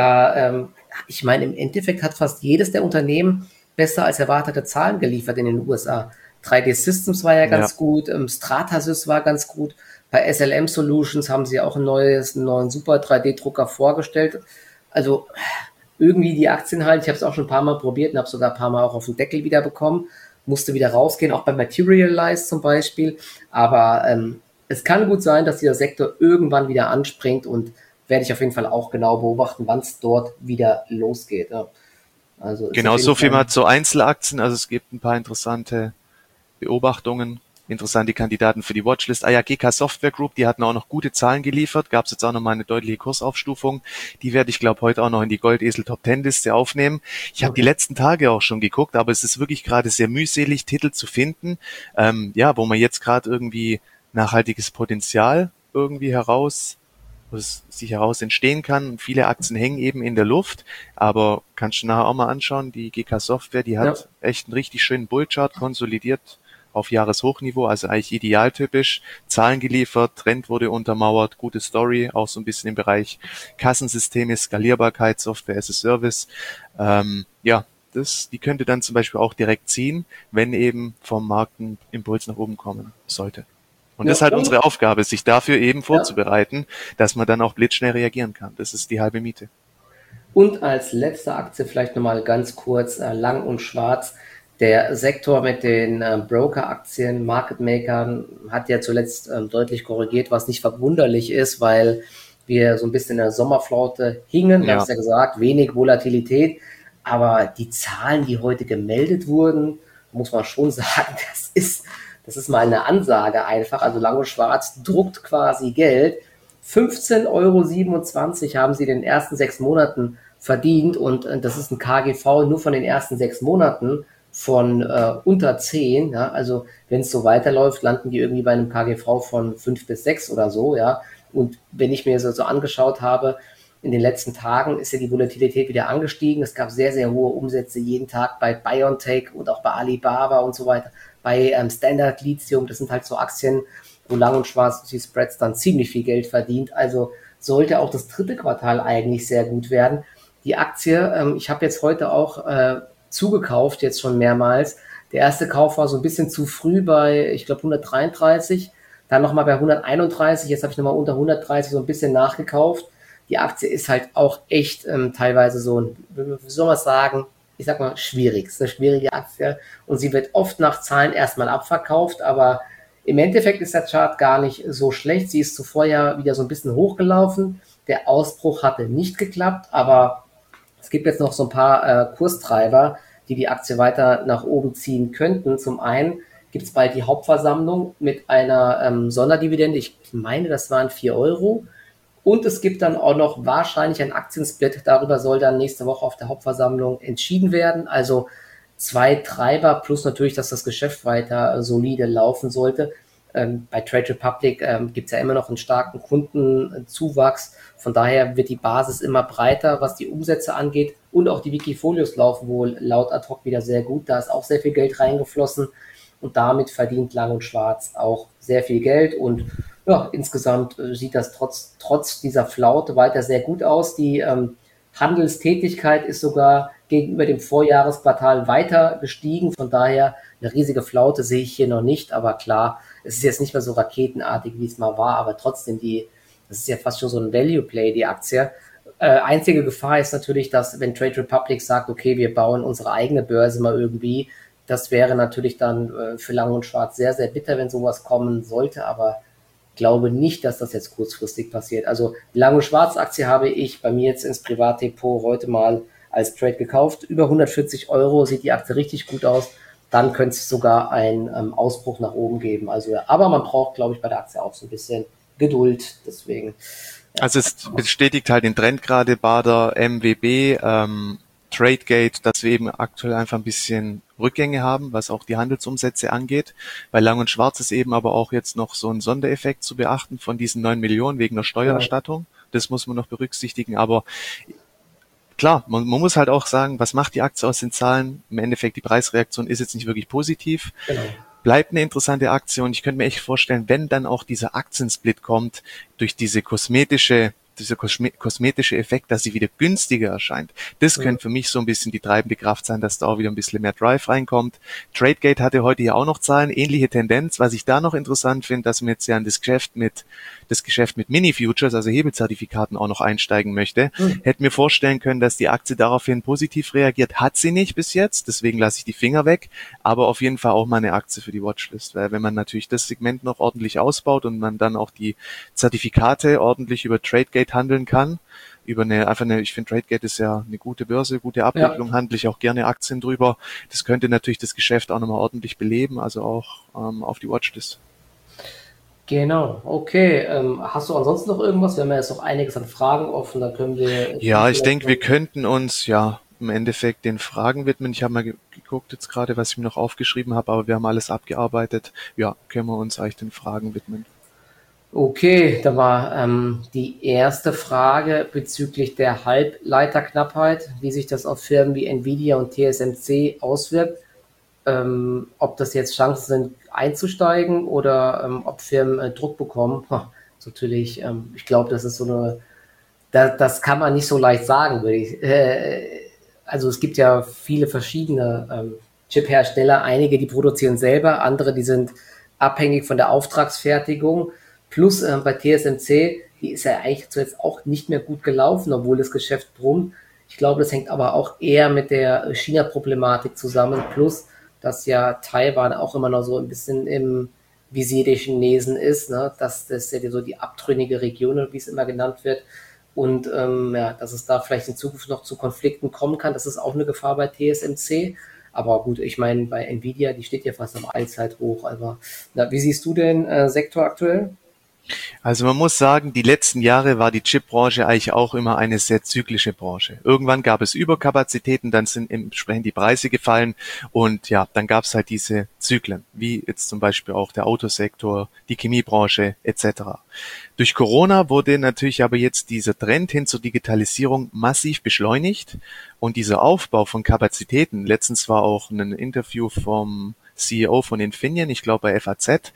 ich meine, im Endeffekt hat fast jedes der Unternehmen besser als erwartete Zahlen geliefert in den USA. 3D Systems war ja ganz gut, Stratasys war ganz gut. Bei SLM Solutions haben sie auch einen neuen super 3D-Drucker vorgestellt. Also irgendwie die Aktien halt, ich habe es auch schon ein paar Mal probiert und habe sogar ein paar Mal auch auf den Deckel wieder bekommen, musste wieder rausgehen, auch bei Materialize zum Beispiel. Aber es kann gut sein, dass dieser Sektor irgendwann wieder anspringt und werde ich auf jeden Fall auch genau beobachten, wann es dort wieder losgeht. Ja. Also genau, so viel mal zu Einzelaktien. Also es gibt ein paar interessante Beobachtungen, interessante Kandidaten für die Watchlist. GK Software Group, die hatten auch noch gute Zahlen geliefert, gab es jetzt auch noch mal eine deutliche Kursaufstufung. Die werde ich, glaube heute auch noch in die Goldesel Top 10 Liste aufnehmen. Ich habe die letzten Tage auch schon geguckt, aber es ist wirklich gerade sehr mühselig, Titel zu finden, wo man jetzt gerade irgendwie nachhaltiges Potenzial irgendwie sich heraus entstehen kann. Viele Aktien hängen eben in der Luft, aber kannst du nachher auch mal anschauen, die GK Software, die hat echt einen richtig schönen Bullchart konsolidiert auf Jahreshochniveau, also eigentlich idealtypisch, Zahlen geliefert, Trend wurde untermauert, gute Story, auch so ein bisschen im Bereich Kassensysteme, Skalierbarkeit, Software as a Service. Die könnte dann zum Beispiel auch direkt ziehen, wenn eben vom Markt ein Impuls nach oben kommen sollte. Und das ist halt unsere Aufgabe, sich dafür eben vorzubereiten, dass man dann auch blitzschnell reagieren kann. Das ist die halbe Miete. Und als letzte Aktie vielleicht nochmal ganz kurz, lang und schwarz. Der Sektor mit den Broker-Aktien, Market-Makern hat ja zuletzt deutlich korrigiert, was nicht verwunderlich ist, weil wir so ein bisschen in der Sommerflaute hingen. Wir haben es ja gesagt, wenig Volatilität. Aber die Zahlen, die heute gemeldet wurden, muss man schon sagen, das ist mal eine Ansage einfach. Also Lang und Schwarz druckt quasi Geld. 15,27 € haben sie in den ersten 6 Monaten verdient und das ist ein KGV nur von den ersten 6 Monaten von unter 10. Ja? Also wenn es so weiterläuft, landen die irgendwie bei einem KGV von 5 bis 6 oder so. Ja? Und wenn ich mir so angeschaut habe, in den letzten Tagen ist ja die Volatilität wieder angestiegen. Es gab sehr, sehr hohe Umsätze jeden Tag bei BioNTech und auch bei Alibaba und so weiter. Bei Standard Lithium, das sind halt so Aktien, wo Lang und Schwarz die Spreads dann ziemlich viel Geld verdient. Also sollte auch das dritte Quartal eigentlich sehr gut werden. Die Aktie, ich habe jetzt heute auch zugekauft, jetzt schon mehrmals. Der erste Kauf war so ein bisschen zu früh bei, ich glaube, 133, dann nochmal bei 131, jetzt habe ich nochmal unter 130 so ein bisschen nachgekauft. Die Aktie ist halt auch echt teilweise so, wie soll man sagen, ich sag mal, schwierig. Es ist eine schwierige Aktie und sie wird oft nach Zahlen erstmal abverkauft, aber im Endeffekt ist der Chart gar nicht so schlecht. Sie ist zuvor ja wieder so ein bisschen hochgelaufen. Der Ausbruch hatte nicht geklappt, aber es gibt jetzt noch so ein paar Kurstreiber, die die Aktie weiter nach oben ziehen könnten. Zum einen gibt es bald die Hauptversammlung mit einer Sonderdividende. Ich meine, das waren 4 Euro. Und es gibt dann auch noch wahrscheinlich ein Aktiensplit. Darüber soll dann nächste Woche auf der Hauptversammlung entschieden werden. Also 2 Treiber plus natürlich, dass das Geschäft weiter solide laufen sollte. Bei Trade Republic gibt es ja immer noch einen starken Kundenzuwachs. Von daher wird die Basis immer breiter, was die Umsätze angeht. Und auch die Wikifolios laufen wohl laut ad hoc wieder sehr gut. Da ist auch sehr viel Geld reingeflossen. Und damit verdient Lang und Schwarz auch sehr viel Geld. Und ja, insgesamt sieht das trotz dieser Flaute weiter sehr gut aus. Die Handelstätigkeit ist sogar gegenüber dem Vorjahresquartal weiter gestiegen. Von daher eine riesige Flaute sehe ich hier noch nicht. Aber klar, es ist jetzt nicht mehr so raketenartig, wie es mal war. Aber trotzdem, das ist ja fast schon so ein Value-Play, die Aktie. Einzige Gefahr ist natürlich, dass wenn Trade Republic sagt, okay, wir bauen unsere eigene Börse mal irgendwie, das wäre natürlich dann für Lang und Schwarz sehr, sehr bitter, wenn sowas kommen sollte. Aber glaube nicht, dass das jetzt kurzfristig passiert. Also die Lang- und Schwarz-Aktie habe ich bei mir jetzt ins Privatdepot heute mal als Trade gekauft. Über 140 Euro sieht die Aktie richtig gut aus. Dann könnte es sogar einen Ausbruch nach oben geben. Also, aber man braucht, glaube ich, bei der Aktie auch so ein bisschen Geduld. Deswegen. Ja. Also es bestätigt halt den Trend gerade Bader, MWB, Tradegate, dass wir eben aktuell einfach ein bisschen Rückgänge haben, was auch die Handelsumsätze angeht. Bei Lang und Schwarz ist eben aber auch jetzt noch so ein Sondereffekt zu beachten von diesen 9 Millionen wegen der Steuererstattung. Das muss man noch berücksichtigen. Aber klar, man muss halt auch sagen, was macht die Aktie aus den Zahlen? Im Endeffekt, die Preisreaktion ist jetzt nicht wirklich positiv. Genau. Bleibt eine interessante Aktie und ich könnte mir echt vorstellen, wenn dann auch dieser Aktiensplit kommt, durch dieser kosmetische Effekt, dass sie wieder günstiger erscheint. Das könnte für mich so ein bisschen die treibende Kraft sein, dass da auch wieder ein bisschen mehr Drive reinkommt. Tradegate hatte heute ja auch noch Zahlen, ähnliche Tendenz. Was ich da noch interessant finde, dass man jetzt ja in das Geschäft mit Mini-Futures, also Hebelzertifikaten auch noch einsteigen möchte. Hätte mir vorstellen können, dass die Aktie daraufhin positiv reagiert. Hat sie nicht bis jetzt, deswegen lasse ich die Finger weg. Aber auf jeden Fall auch mal eine Aktie für die Watchlist, weil wenn man natürlich das Segment noch ordentlich ausbaut und man dann auch die Zertifikate ordentlich über Tradegate handeln kann, ich finde Tradegate ist ja eine gute Börse, gute Abwicklung, handle ich auch gerne Aktien drüber. Das könnte natürlich das Geschäft auch nochmal ordentlich beleben, also auch auf die Watchlist. Genau, okay. Hast du ansonsten noch irgendwas? Wir haben ja jetzt noch einiges an Fragen offen, da können wir... Ja, ich denke, wir könnten uns im Endeffekt den Fragen widmen. Ich habe mal geguckt jetzt gerade, was ich mir noch aufgeschrieben habe, aber wir haben alles abgearbeitet. Ja, können wir uns eigentlich den Fragen widmen. Okay, da war die erste Frage bezüglich der Halbleiterknappheit, wie sich das auf Firmen wie Nvidia und TSMC auswirkt, ob das jetzt Chancen sind einzusteigen oder ob Firmen Druck bekommen. Ist natürlich, ich glaube, das ist so das kann man nicht so leicht sagen, würde ich. Also es gibt ja viele verschiedene Chip-Hersteller, einige, die produzieren selber, andere, die sind abhängig von der Auftragsfertigung. Plus bei TSMC, die ist ja eigentlich zuletzt auch nicht mehr gut gelaufen, obwohl das Geschäft brummt. Ich glaube, das hängt aber auch eher mit der China-Problematik zusammen. Plus, dass ja Taiwan auch immer noch so ein bisschen im Visier der Chinesen ist. Ne? Das ist ja so die abtrünnige Region, wie es immer genannt wird. Und dass es da vielleicht in Zukunft noch zu Konflikten kommen kann. Das ist auch eine Gefahr bei TSMC. Aber gut, ich meine, bei Nvidia, die steht ja fast am Allzeithoch. Also, wie siehst du den Sektor aktuell? Also man muss sagen, die letzten Jahre war die Chipbranche eigentlich auch immer eine sehr zyklische Branche. Irgendwann gab es Überkapazitäten, dann sind entsprechend die Preise gefallen und ja, dann gab es halt diese Zyklen, wie jetzt zum Beispiel auch der Autosektor, die Chemiebranche etc. Durch Corona wurde natürlich aber jetzt dieser Trend hin zur Digitalisierung massiv beschleunigt und dieser Aufbau von Kapazitäten, letztens war auch ein Interview vom CEO von Infineon, ich glaube bei FAZ,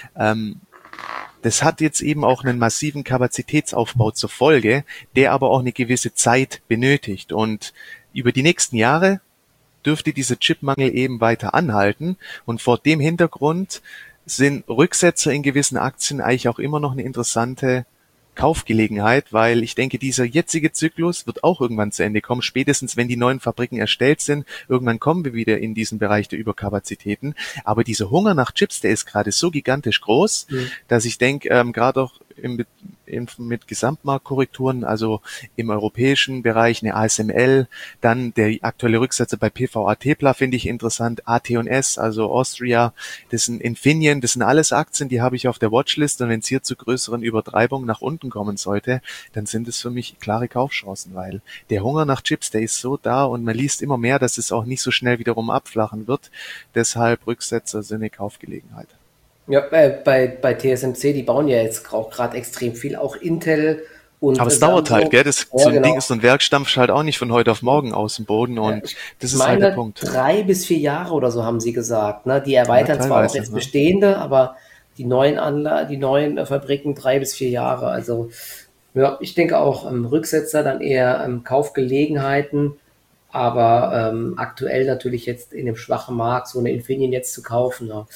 das hat jetzt eben auch einen massiven Kapazitätsaufbau zur Folge, der aber auch eine gewisse Zeit benötigt. Und über die nächsten Jahre dürfte dieser Chipmangel eben weiter anhalten. Und vor dem Hintergrund sind Rücksetzer in gewissen Aktien eigentlich auch immer noch eine interessante Kaufgelegenheit, weil ich denke, dieser jetzige Zyklus wird auch irgendwann zu Ende kommen, spätestens wenn die neuen Fabriken erstellt sind. Irgendwann kommen wir wieder in diesen Bereich der Überkapazitäten. Aber dieser Hunger nach Chips, der ist gerade so gigantisch groß, dass ich denke, gerade auch mit Gesamtmarktkorrekturen, also im europäischen Bereich eine ASML, dann der aktuelle Rücksetzer bei PVA Tepla finde ich interessant, AT&S, also Austria, das sind Infineon, das sind alles Aktien, die habe ich auf der Watchlist und wenn es hier zu größeren Übertreibungen nach unten kommen sollte, dann sind es für mich klare Kaufchancen, weil der Hunger nach Chips, der ist so da und man liest immer mehr, dass es auch nicht so schnell wiederum abflachen wird. Deshalb Rücksetzer sind eine Kaufgelegenheit. Ja, bei TSMC, die bauen ja jetzt auch gerade extrem viel, auch Intel und Aber es dauert halt, gell? Das, Ja, so ein genau. Ding ist, so ein Werk stampft halt auch nicht von heute auf morgen aus dem Boden und das ist halt der Meine Punkt. 3 bis 4 Jahre oder so haben sie gesagt. Ne? Die erweitern Ja, zwar auch teilweise, jetzt ne? bestehende, aber die neuen Fabriken 3 bis 4 Jahre. Also ja, ich denke auch Rücksetzer, dann eher Kaufgelegenheiten, aber aktuell natürlich jetzt in dem schwachen Markt so eine Infineon jetzt zu kaufen, ja,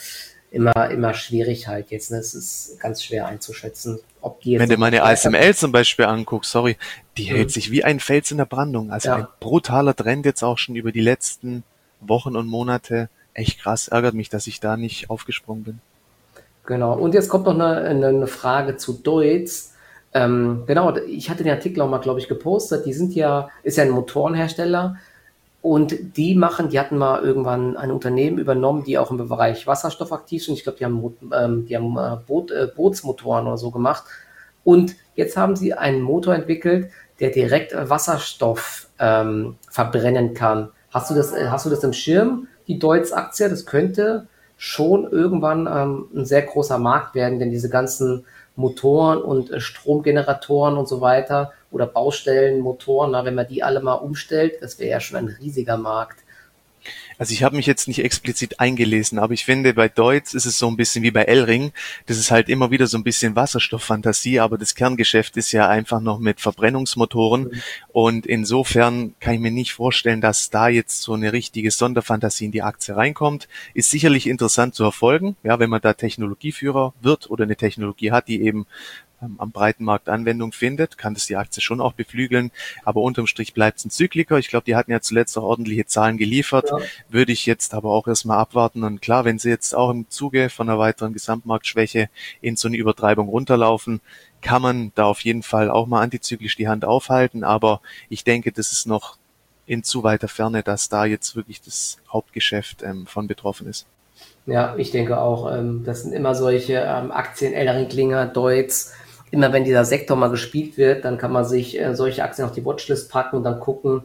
immer schwierig halt jetzt. Ne? Es ist ganz schwer einzuschätzen, ob die jetzt Wenn du noch meine weiter- ASML zum Beispiel anguckst, sorry, die hält Mhm. sich wie ein Fels in der Brandung. Also ein Ja, brutaler Trend jetzt auch schon über die letzten Wochen und Monate. Echt krass, ärgert mich, dass ich da nicht aufgesprungen bin. genau. Und jetzt kommt noch eine Frage zu Deutz. Genau, ich hatte den Artikel auch mal, glaube ich, gepostet. Ist ja ein Motorenhersteller und die hatten mal irgendwann ein Unternehmen übernommen, die auch im Bereich Wasserstoff aktiv sind. Ich glaube, die haben Bootsmotoren oder so gemacht. Und jetzt haben sie einen Motor entwickelt, der direkt Wasserstoff verbrennen kann. Hast du das im Schirm, die Deutz-Aktie? Das könnte schon irgendwann ein sehr großer Markt werden, denn diese ganzen Motoren und Stromgeneratoren und so weiter oder Baustellen, Motoren, wenn man die alle mal umstellt, das wäre ja schon ein riesiger Markt. Also ich habe mich jetzt nicht explizit eingelesen, aber ich finde, bei Deutz ist es so ein bisschen wie bei Elring. Das ist halt immer wieder so ein bisschen Wasserstofffantasie, aber das Kerngeschäft ist ja einfach noch mit Verbrennungsmotoren. Und insofern kann ich mir nicht vorstellen, dass da jetzt so eine richtige Sonderfantasie in die Aktie reinkommt. Ist sicherlich interessant zu verfolgen, ja, wenn man da Technologieführer wird oder eine Technologie hat, die eben am breiten Markt Anwendung findet, kann das die Aktie schon auch beflügeln. Aber unterm Strich bleibt es ein Zykliker. Ich glaube, die hatten ja zuletzt auch ordentliche Zahlen geliefert. Ja. Würde ich jetzt aber auch erstmal abwarten. Und klar, wenn sie jetzt auch im Zuge von einer weiteren Gesamtmarktschwäche in so eine Übertreibung runterlaufen, kann man da auf jeden Fall auch mal antizyklisch die Hand aufhalten. Aber ich denke, das ist noch in zu weiter Ferne, dass da jetzt wirklich das Hauptgeschäft von betroffen ist. Ja, ich denke auch, das sind immer solche Aktien, Elring-Klinger, Deutz. Immer wenn dieser Sektor mal gespielt wird, dann kann man sich solche Aktien auf die Watchlist packen und dann gucken,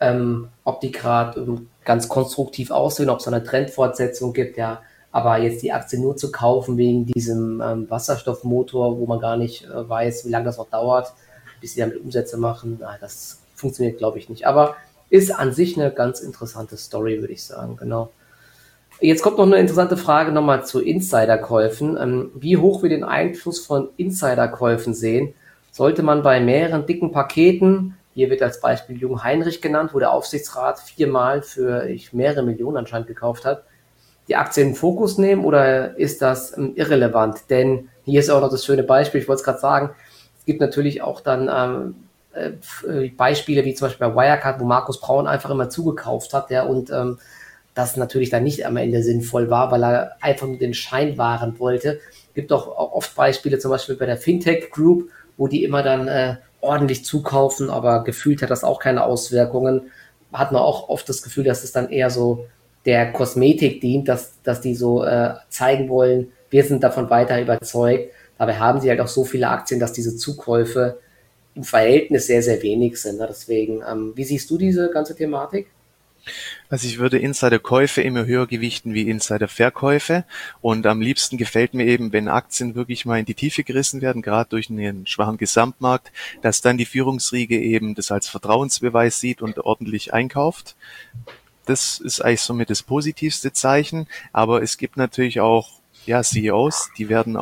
ob die gerade ganz konstruktiv aussehen, ob es eine Trendfortsetzung gibt, ja. Aber jetzt die Aktie nur zu kaufen wegen diesem Wasserstoffmotor, wo man gar nicht weiß, wie lange das noch dauert, bis sie damit Umsätze machen, das funktioniert, glaube ich, nicht. Aber ist an sich eine ganz interessante Story, würde ich sagen, genau. Jetzt kommt noch eine interessante Frage nochmal zu Insiderkäufen. Wie hoch wir den Einfluss von Insiderkäufen sehen, sollte man bei mehreren dicken Paketen, hier wird als Beispiel Jung Heinrich genannt, wo der Aufsichtsrat 4-mal für mehrere Millionen anscheinend gekauft hat, die Aktie in den Fokus nehmen oder ist das irrelevant? Denn hier ist auch noch das schöne Beispiel, ich wollte es gerade sagen, es gibt natürlich auch dann Beispiele wie zum Beispiel bei Wirecard, wo Markus Braun einfach immer zugekauft hat, ja, und das natürlich dann nicht am Ende sinnvoll war, weil er einfach nur den Schein wahren wollte. Gibt auch oft Beispiele, zum Beispiel bei der Fintech Group, wo die immer dann ordentlich zukaufen, aber gefühlt hat das auch keine Auswirkungen. Hat man auch oft das Gefühl, dass es dann eher so der Kosmetik dient, dass die so zeigen wollen, wir sind davon weiter überzeugt. Dabei haben sie halt auch so viele Aktien, dass diese Zukäufe im Verhältnis sehr, sehr wenig sind. Ne? Deswegen, wie siehst du diese ganze Thematik? Also ich würde Insiderkäufe immer höher gewichten wie Insiderverkäufe und am liebsten gefällt mir eben, wenn Aktien wirklich mal in die Tiefe gerissen werden, gerade durch einen schwachen Gesamtmarkt, dass dann die Führungsriege eben das als Vertrauensbeweis sieht und ordentlich einkauft. Das ist eigentlich somit das positivste Zeichen, aber es gibt natürlich auch CEOs, die werden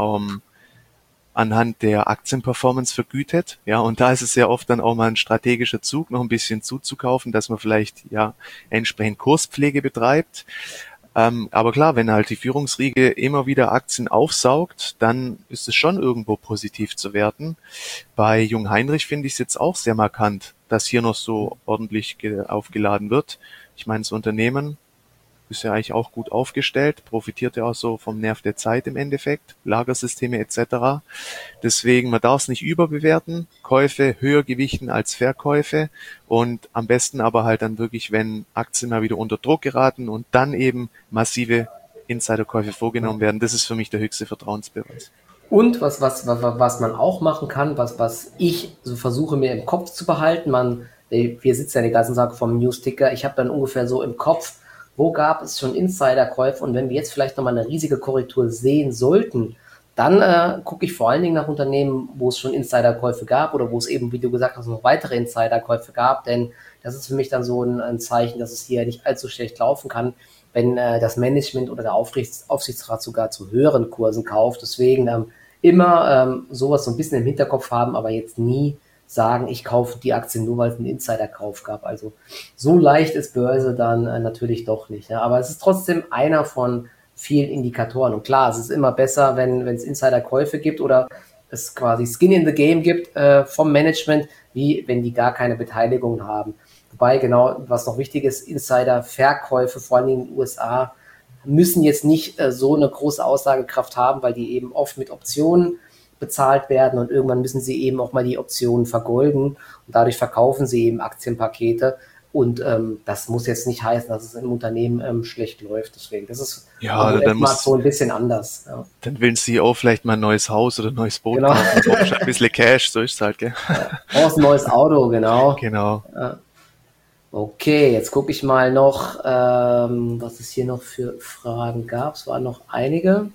anhand der Aktienperformance vergütet. Ja, und da ist es ja oft dann auch mal ein strategischer Zug, noch ein bisschen zuzukaufen, dass man vielleicht entsprechend Kurspflege betreibt. Aber klar, wenn halt die Führungsriege immer wieder Aktien aufsaugt, dann ist es schon irgendwo positiv zu werten. Bei Jungheinrich finde ich es jetzt auch sehr markant, dass hier noch so ordentlich aufgeladen wird. Ich meine, das Unternehmen ist ja eigentlich auch gut aufgestellt, profitiert ja auch so vom Nerv der Zeit im Endeffekt, Lagersysteme etc. Deswegen, man darf es nicht überbewerten, Käufe höher gewichten als Verkäufe und am besten aber halt dann wirklich, wenn Aktien mal wieder unter Druck geraten und dann eben massive Insiderkäufe vorgenommen werden. Das ist für mich der höchste Vertrauensbeweis. Und was man auch machen kann, was ich so versuche mir im Kopf zu behalten, wir sitzen ja den ganzen Tag vom Newsticker, ich habe dann ungefähr so im Kopf, wo gab es schon Insiderkäufe und wenn wir jetzt vielleicht nochmal eine riesige Korrektur sehen sollten, dann gucke ich vor allen Dingen nach Unternehmen, wo es schon Insiderkäufe gab oder wo es eben, wie du gesagt hast, noch weitere Insiderkäufe gab, denn das ist für mich dann so ein Zeichen, dass es hier nicht allzu schlecht laufen kann, wenn das Management oder der Aufsichtsrat sogar zu höheren Kursen kauft. Deswegen immer sowas so ein bisschen im Hinterkopf haben, aber jetzt nie sagen, ich kaufe die Aktien nur, weil es einen Insiderkauf gab. Also so leicht ist Börse dann natürlich doch nicht. Ja. Aber es ist trotzdem einer von vielen Indikatoren. Und klar, es ist immer besser, wenn es Insiderkäufe gibt oder es quasi Skin in the Game gibt vom Management, wie wenn die gar keine Beteiligung haben. Wobei genau, was noch wichtig ist, Insiderverkäufe, vor allem in den USA, müssen jetzt nicht so eine große Aussagekraft haben, weil die eben oft mit Optionen bezahlt werden und irgendwann müssen sie eben auch mal die Optionen vergolden und dadurch verkaufen sie eben Aktienpakete und das muss jetzt nicht heißen, dass es im Unternehmen schlecht läuft. Deswegen, das ist am US-Markt so ein bisschen anders. Ja. Dann will ein CEO vielleicht mal ein neues Haus oder ein neues Boot kaufen, brauchst ein bisschen Cash, so ist es halt, gell? Ja, brauchst ein neues Auto, genau. Genau. Ja. Okay, jetzt gucke ich mal noch, was es hier noch für Fragen gab. Es waren noch einige.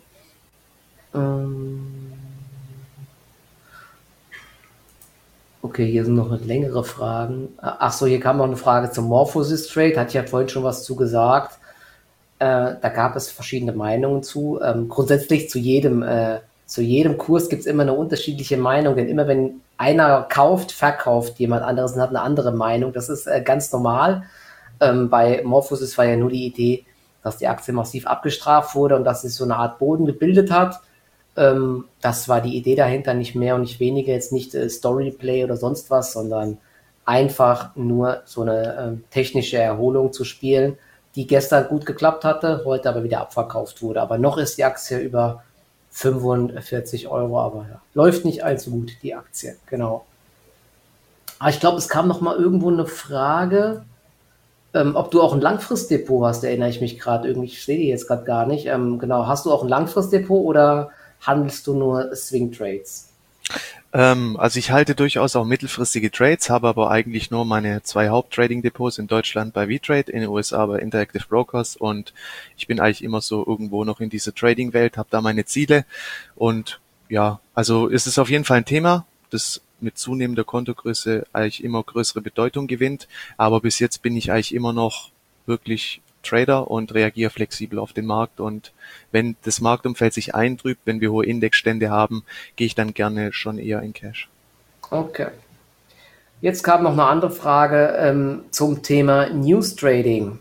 Okay, hier sind noch längere Fragen. Ach so, hier kam noch eine Frage zum Morphosis Trade. Hatte ich ja vorhin schon was zu gesagt. Da gab es verschiedene Meinungen zu. Grundsätzlich zu jedem Kurs gibt es immer eine unterschiedliche Meinung, denn immer wenn einer kauft, verkauft jemand anderes und hat eine andere Meinung. Das ist ganz normal. Bei Morphosis war ja nur die Idee, dass die Aktie massiv abgestraft wurde und dass sich so eine Art Boden gebildet hat. Das war die Idee dahinter, nicht mehr und nicht weniger, jetzt nicht Storyplay oder sonst was, sondern einfach nur so eine technische Erholung zu spielen, die gestern gut geklappt hatte, heute aber wieder abverkauft wurde. Aber noch ist die Aktie über 45 Euro, aber ja, läuft nicht allzu gut, die Aktie, genau. Aber ich glaube, es kam noch mal irgendwo eine Frage, ob du auch ein Langfristdepot hast, erinnere ich mich gerade irgendwie, ich sehe die jetzt gerade gar nicht. Genau, hast du auch ein Langfristdepot oder handelst du nur Swing Trades? Also ich halte durchaus auch mittelfristige Trades, habe aber eigentlich nur meine 2 Haupt-Trading-Depots in Deutschland bei VTrade, in den USA bei Interactive Brokers und ich bin eigentlich immer so irgendwo noch in dieser Trading-Welt, habe da meine Ziele und ja, also es ist auf jeden Fall ein Thema, das mit zunehmender Kontogröße eigentlich immer größere Bedeutung gewinnt, aber bis jetzt bin ich eigentlich immer noch wirklich Trader und reagiere flexibel auf den Markt und wenn das Marktumfeld sich eintrübt, wenn wir hohe Indexstände haben, gehe ich dann gerne schon eher in Cash. Okay. Jetzt kam noch eine andere Frage zum Thema News Trading.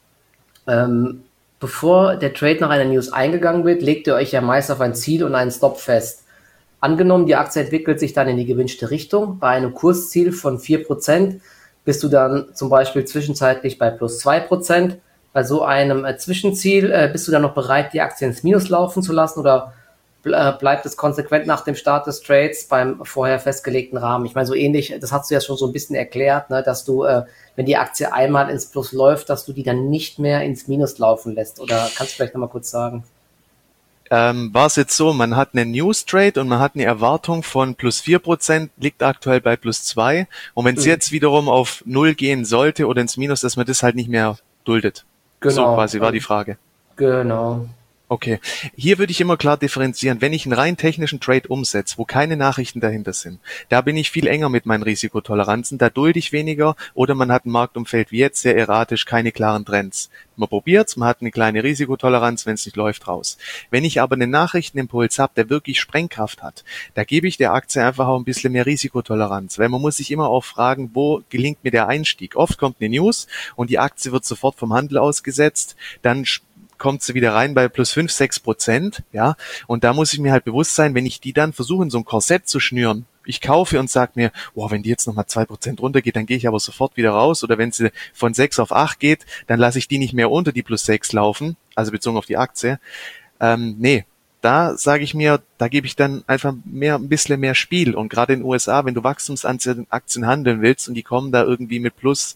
Bevor der Trade nach einer News eingegangen wird, legt ihr euch ja meist auf ein Ziel und einen Stop fest. Angenommen, die Aktie entwickelt sich dann in die gewünschte Richtung. Bei einem Kursziel von 4% bist du dann zum Beispiel zwischenzeitlich bei plus 2%. Bei so einem Zwischenziel bist du dann noch bereit, die Aktie ins Minus laufen zu lassen oder bleibt es konsequent nach dem Start des Trades beim vorher festgelegten Rahmen? Ich meine, so ähnlich, das hast du ja schon so ein bisschen erklärt, ne, dass du, wenn die Aktie einmal ins Plus läuft, dass du die dann nicht mehr ins Minus laufen lässt. Oder kannst du vielleicht nochmal kurz sagen? war es jetzt so, man hat einen News Trade und man hat eine Erwartung von plus 4%, liegt aktuell bei plus 2. Und wenn es jetzt wiederum auf 0 gehen sollte oder ins Minus, dass man das halt nicht mehr duldet. So Genau, quasi war die Frage. genau. Okay, hier würde ich immer klar differenzieren. Wenn ich einen rein technischen Trade umsetze, wo keine Nachrichten dahinter sind, da bin ich viel enger mit meinen Risikotoleranzen, da dulde ich weniger oder man hat ein Marktumfeld wie jetzt, sehr erratisch, keine klaren Trends. Man probiert's, man hat eine kleine Risikotoleranz, wenn es nicht läuft, raus. Wenn ich aber einen Nachrichtenimpuls habe, der wirklich Sprengkraft hat, da gebe ich der Aktie einfach auch ein bisschen mehr Risikotoleranz, weil man muss sich immer auch fragen, wo gelingt mir der Einstieg? Oft kommt eine News und die Aktie wird sofort vom Handel ausgesetzt, dann kommt sie wieder rein bei plus 5-6%, ja, und da muss ich mir halt bewusst sein, wenn ich die dann versuche, in so ein Korsett zu schnüren, ich kaufe und sage mir, wow, wenn die jetzt nochmal 2% runtergeht, dann gehe ich aber sofort wieder raus, oder wenn sie von 6 auf 8 geht, dann lasse ich die nicht mehr unter die plus 6 laufen, also bezogen auf die Aktie, nee, da sage ich mir, da gebe ich dann einfach ein bisschen mehr Spiel. Und gerade in den USA, wenn du Wachstumsaktien handeln willst und die kommen da irgendwie mit plus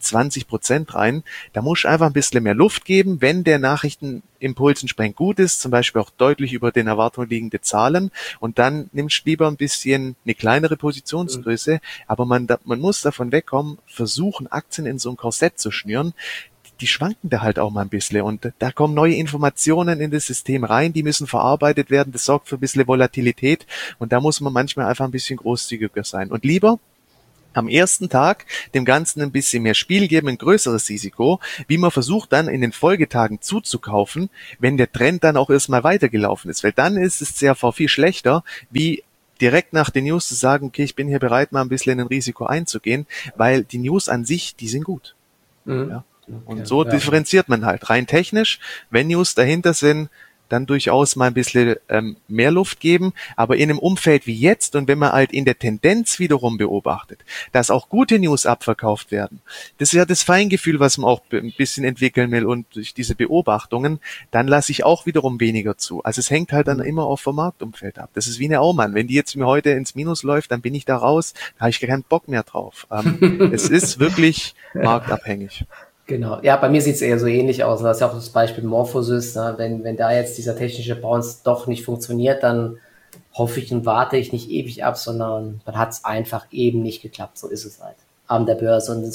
20% rein, da musst du einfach ein bisschen mehr Luft geben, wenn der Nachrichtenimpuls entsprechend gut ist, zum Beispiel auch deutlich über den Erwartungen liegende Zahlen, und dann nimmst du lieber ein bisschen eine kleinere Positionsgröße, aber man muss davon wegkommen, versuchen, Aktien in so ein Korsett zu schnüren. Die schwanken da halt auch mal ein bisschen und da kommen neue Informationen in das System rein, die müssen verarbeitet werden, das sorgt für ein bisschen Volatilität und da muss man manchmal einfach ein bisschen großzügiger sein und lieber am ersten Tag dem Ganzen ein bisschen mehr Spiel geben, ein größeres Risiko, wie man versucht dann in den Folgetagen zuzukaufen, wenn der Trend dann auch erstmal weitergelaufen ist, weil dann ist das CAV viel schlechter, wie direkt nach den News zu sagen, okay, ich bin hier bereit, mal ein bisschen in ein Risiko einzugehen, weil die News an sich, die sind gut. Ja. Und Okay, so differenziert man halt. Rein technisch, wenn News dahinter sind, dann durchaus mal ein bisschen mehr Luft geben, aber in einem Umfeld wie jetzt und wenn man halt in der Tendenz wiederum beobachtet, dass auch gute News abverkauft werden, das ist ja das Feingefühl, was man auch ein bisschen entwickeln will und durch diese Beobachtungen, dann lasse ich auch wiederum weniger zu. Also es hängt halt dann immer auch vom Marktumfeld ab. Das ist wie eine Aumann. Wenn die jetzt mir heute ins Minus läuft, dann bin ich da raus, da habe ich keinen Bock mehr drauf. Es ist wirklich marktabhängig. Genau. Ja, bei mir sieht es eher so ähnlich aus. Das ist ja auch das Beispiel Morphosis. Ne? Wenn da jetzt dieser technische Bounce doch nicht funktioniert, dann hoffe ich und warte ich nicht ewig ab, sondern dann hat es einfach eben nicht geklappt. So ist es halt. An der Börse und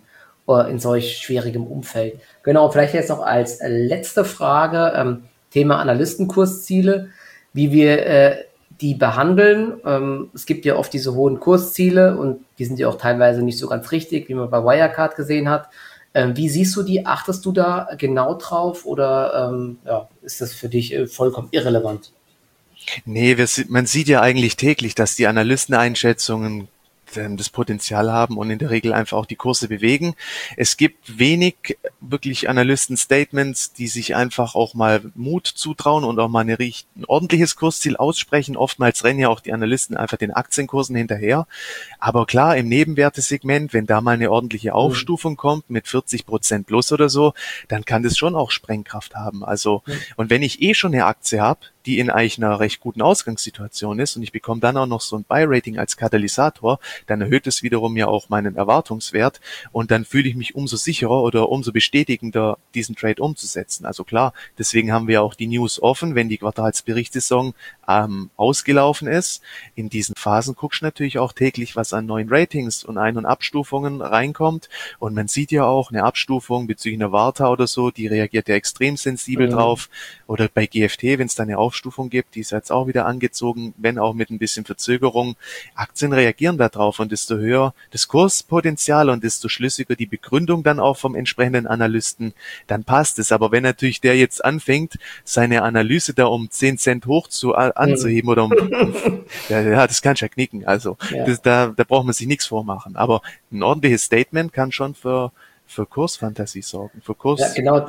in solch schwierigem Umfeld. Genau, vielleicht jetzt noch als letzte Frage, Thema Analystenkursziele, wie wir die behandeln. Es gibt ja oft diese hohen Kursziele und die sind ja auch teilweise nicht so ganz richtig, wie man bei Wirecard gesehen hat. Wie siehst du die? Achtest du da genau drauf oder ist das für dich vollkommen irrelevant? Nee, man sieht ja eigentlich täglich, dass die Analysteneinschätzungen das Potenzial haben und in der Regel einfach auch die Kurse bewegen. Es gibt wenig wirklich Analysten-Statements, die sich einfach auch mal Mut zutrauen und auch mal ein ordentliches Kursziel aussprechen. Oftmals rennen ja auch die Analysten einfach den Aktienkursen hinterher. Aber klar, im Nebenwertesegment, wenn da mal eine ordentliche Aufstufung kommt mit 40% plus oder so, dann kann das schon auch Sprengkraft haben. Also, und wenn ich schon eine Aktie habe, die in eigentlich einer recht guten Ausgangssituation ist und ich bekomme dann auch noch so ein Buy-Rating als Katalysator, dann erhöht es wiederum ja auch meinen Erwartungswert und dann fühle ich mich umso sicherer oder umso bestätigender, diesen Trade umzusetzen. Also klar, deswegen haben wir auch die News offen, wenn die Quartalsberichtssaison ausgelaufen ist. In diesen Phasen guckst du natürlich auch täglich, was an neuen Ratings und Ein- und Abstufungen reinkommt und man sieht ja auch eine Abstufung bezüglich einer Warta oder so, die reagiert ja extrem sensibel drauf oder bei GFT, wenn es da eine Aufstufung gibt, die ist jetzt auch wieder angezogen, wenn auch mit ein bisschen Verzögerung. Aktien reagieren da drauf und desto höher das Kurspotenzial und desto schlüssiger die Begründung dann auch vom entsprechenden Analysten, dann passt es. Aber wenn natürlich der jetzt anfängt, seine Analyse da um 10 Cent hoch anzuheben oder ja, das kann schon knicken. Also da braucht man sich nichts vormachen. Aber ein ordentliches Statement kann schon für Kursfantasie sorgen, für Kurs. Ja, genau,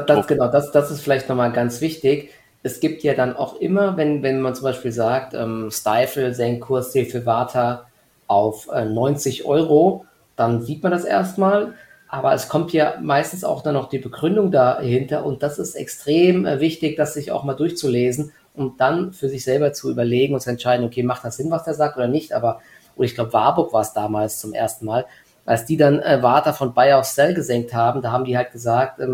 das ist vielleicht nochmal ganz wichtig. Es gibt ja dann auch immer, wenn man zum Beispiel sagt, Stifel senkt Kursziel für Warta auf 90 Euro, dann sieht man das erstmal, aber es kommt ja meistens auch dann noch die Begründung dahinter und das ist extrem wichtig, das sich auch mal durchzulesen und dann für sich selber zu überlegen und zu entscheiden, okay, macht das Sinn, was der sagt oder nicht, oder ich glaube, Warburg war es damals zum ersten Mal, als die dann Warta von Buy auf Sell gesenkt haben, da haben die halt gesagt,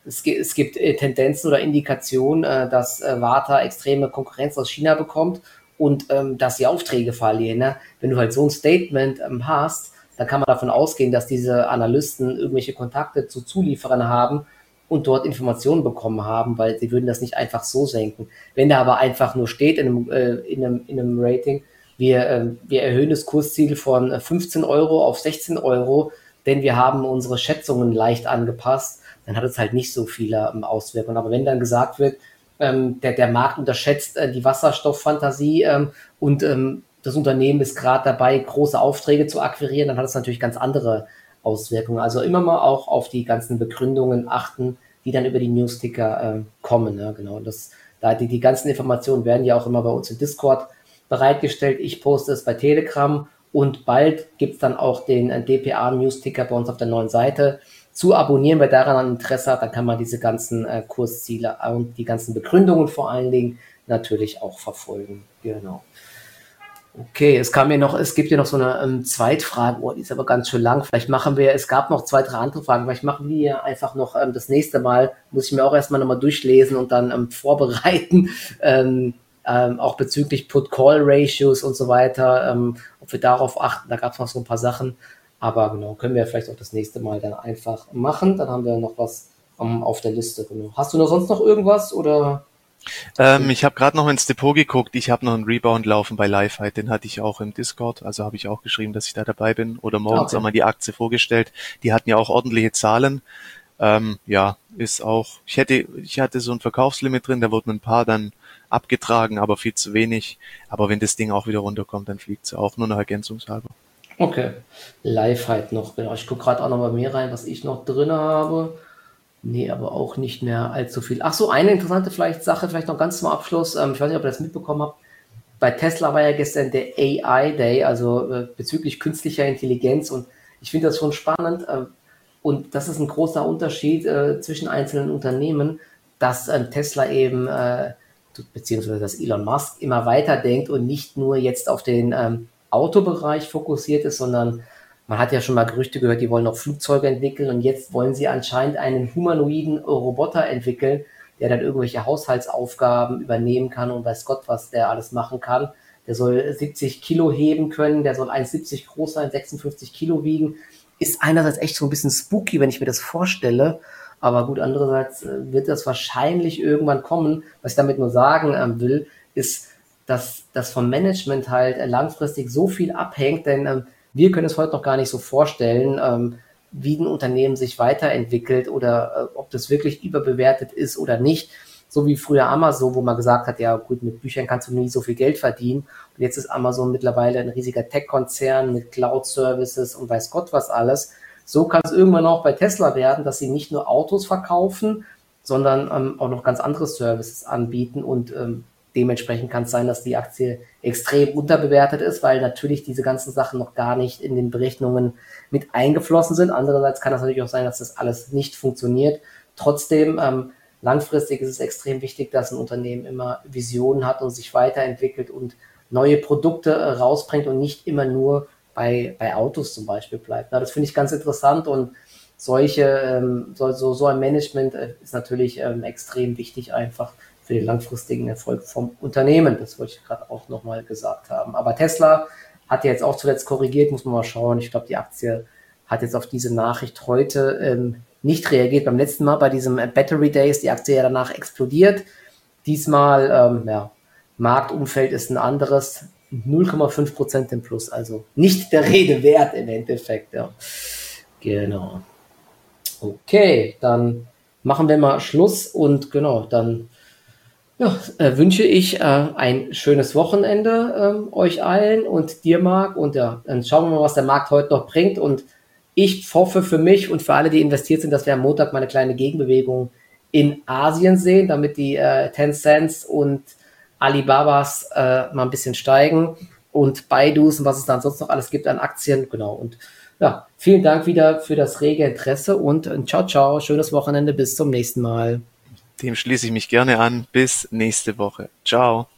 es gibt Tendenzen oder Indikationen, dass Warta extreme Konkurrenz aus China bekommt und dass sie Aufträge verlieren. Ne? Wenn du halt so ein Statement hast, dann kann man davon ausgehen, dass diese Analysten irgendwelche Kontakte zu Zulieferern haben und dort Informationen bekommen haben, weil sie würden das nicht einfach so senken. Wenn da aber einfach nur steht in einem Rating, wir erhöhen das Kursziel von 15 Euro auf 16 Euro, denn wir haben unsere Schätzungen leicht angepasst, dann hat es halt nicht so viele Auswirkungen. Aber wenn dann gesagt wird, der Markt unterschätzt die Wasserstofffantasie und das Unternehmen ist gerade dabei, große Aufträge zu akquirieren, dann hat es natürlich ganz andere Auswirkungen. Also immer mal auch auf die ganzen Begründungen achten, die dann über die Newsticker kommen. Ja, genau. Die ganzen Informationen werden ja auch immer bei uns im Discord bereitgestellt. Ich poste es bei Telegram und bald gibt es dann auch den DPA-Newsticker bei uns auf der neuen Seite zu abonnieren. Wer daran ein Interesse hat, dann kann man diese ganzen Kursziele und die ganzen Begründungen vor allen Dingen natürlich auch verfolgen. Genau. Okay, es gibt hier noch so eine Zweitfrage, die ist aber ganz schön lang. Es gab noch 2, 3 andere Fragen, vielleicht machen wir einfach noch das nächste Mal, muss ich mir auch erstmal nochmal durchlesen und dann vorbereiten, auch bezüglich Put-Call-Ratios und so weiter, ob wir darauf achten, da gab es noch so ein paar Sachen, aber genau, können wir vielleicht auch das nächste Mal dann einfach machen, dann haben wir noch was auf der Liste. Genau. Hast du sonst noch irgendwas oder... Ich habe gerade noch ins Depot geguckt. Ich habe noch einen Rebound laufen bei Lifehide. Den hatte ich auch im Discord. Also habe ich auch geschrieben, dass ich da dabei bin. Oder morgens haben wir die Aktie vorgestellt. Die hatten ja auch ordentliche Zahlen. Ist auch. Ich hatte so ein Verkaufslimit drin. Da wurden ein paar dann abgetragen, aber viel zu wenig. Aber wenn das Ding auch wieder runterkommt, dann fliegt es auch, nur noch ergänzungshalber. Okay. Lifehide noch. Genau. Ich gucke gerade auch noch bei mir rein, was ich noch drin habe. Nee, aber auch nicht mehr allzu viel. Ach so, eine interessante Sache, vielleicht noch ganz zum Abschluss. Ich weiß nicht, ob ihr das mitbekommen habt. Bei Tesla war ja gestern der AI Day, also bezüglich künstlicher Intelligenz. Und ich finde das schon spannend. Und das ist ein großer Unterschied zwischen einzelnen Unternehmen, dass Tesla eben, beziehungsweise dass Elon Musk immer weiter denkt und nicht nur jetzt auf den Autobereich fokussiert ist, sondern man hat ja schon mal Gerüchte gehört, die wollen noch Flugzeuge entwickeln und jetzt wollen sie anscheinend einen humanoiden Roboter entwickeln, der dann irgendwelche Haushaltsaufgaben übernehmen kann und weiß Gott, was der alles machen kann. Der soll 70 Kilo heben können, der soll 1,70 groß sein, 56 Kilo wiegen. Ist einerseits echt so ein bisschen spooky, wenn ich mir das vorstelle, aber gut, andererseits wird das wahrscheinlich irgendwann kommen. Was ich damit nur sagen will, ist, dass das vom Management halt langfristig so viel abhängt, denn wir können es heute noch gar nicht so vorstellen, wie ein Unternehmen sich weiterentwickelt oder ob das wirklich überbewertet ist oder nicht. So wie früher Amazon, wo man gesagt hat, ja gut, mit Büchern kannst du nie so viel Geld verdienen. Und jetzt ist Amazon mittlerweile ein riesiger Tech-Konzern mit Cloud-Services und weiß Gott was alles. So kann es irgendwann auch bei Tesla werden, dass sie nicht nur Autos verkaufen, sondern auch noch ganz andere Services anbieten und dementsprechend kann es sein, dass die Aktie extrem unterbewertet ist, weil natürlich diese ganzen Sachen noch gar nicht in den Berechnungen mit eingeflossen sind. Andererseits kann es natürlich auch sein, dass das alles nicht funktioniert. Trotzdem, langfristig ist es extrem wichtig, dass ein Unternehmen immer Visionen hat und sich weiterentwickelt und neue Produkte rausbringt und nicht immer nur bei Autos zum Beispiel bleibt. Das finde ich ganz interessant und so ein Management ist natürlich extrem wichtig einfach für den langfristigen Erfolg vom Unternehmen. Das wollte ich gerade auch nochmal gesagt haben. Aber Tesla hat ja jetzt auch zuletzt korrigiert, muss man mal schauen. Ich glaube, die Aktie hat jetzt auf diese Nachricht heute nicht reagiert. Beim letzten Mal bei diesem Battery Day ist die Aktie ja danach explodiert. Diesmal, Marktumfeld ist ein anderes. 0,5% im Plus, also nicht der Rede wert im Endeffekt. Ja. Genau. Okay, dann machen wir mal Schluss und genau, dann wünsche ich ein schönes Wochenende euch allen und dir, Marc. Und ja, dann schauen wir mal, was der Markt heute noch bringt. Und ich hoffe für mich und für alle, die investiert sind, dass wir am Montag mal eine kleine Gegenbewegung in Asien sehen, damit die Tencents und Alibabas mal ein bisschen steigen und Baidus und was es dann sonst noch alles gibt an Aktien. Genau. Und ja, vielen Dank wieder für das rege Interesse und ciao, ciao. Schönes Wochenende. Bis zum nächsten Mal. Dem schließe ich mich gerne an. Bis nächste Woche. Ciao.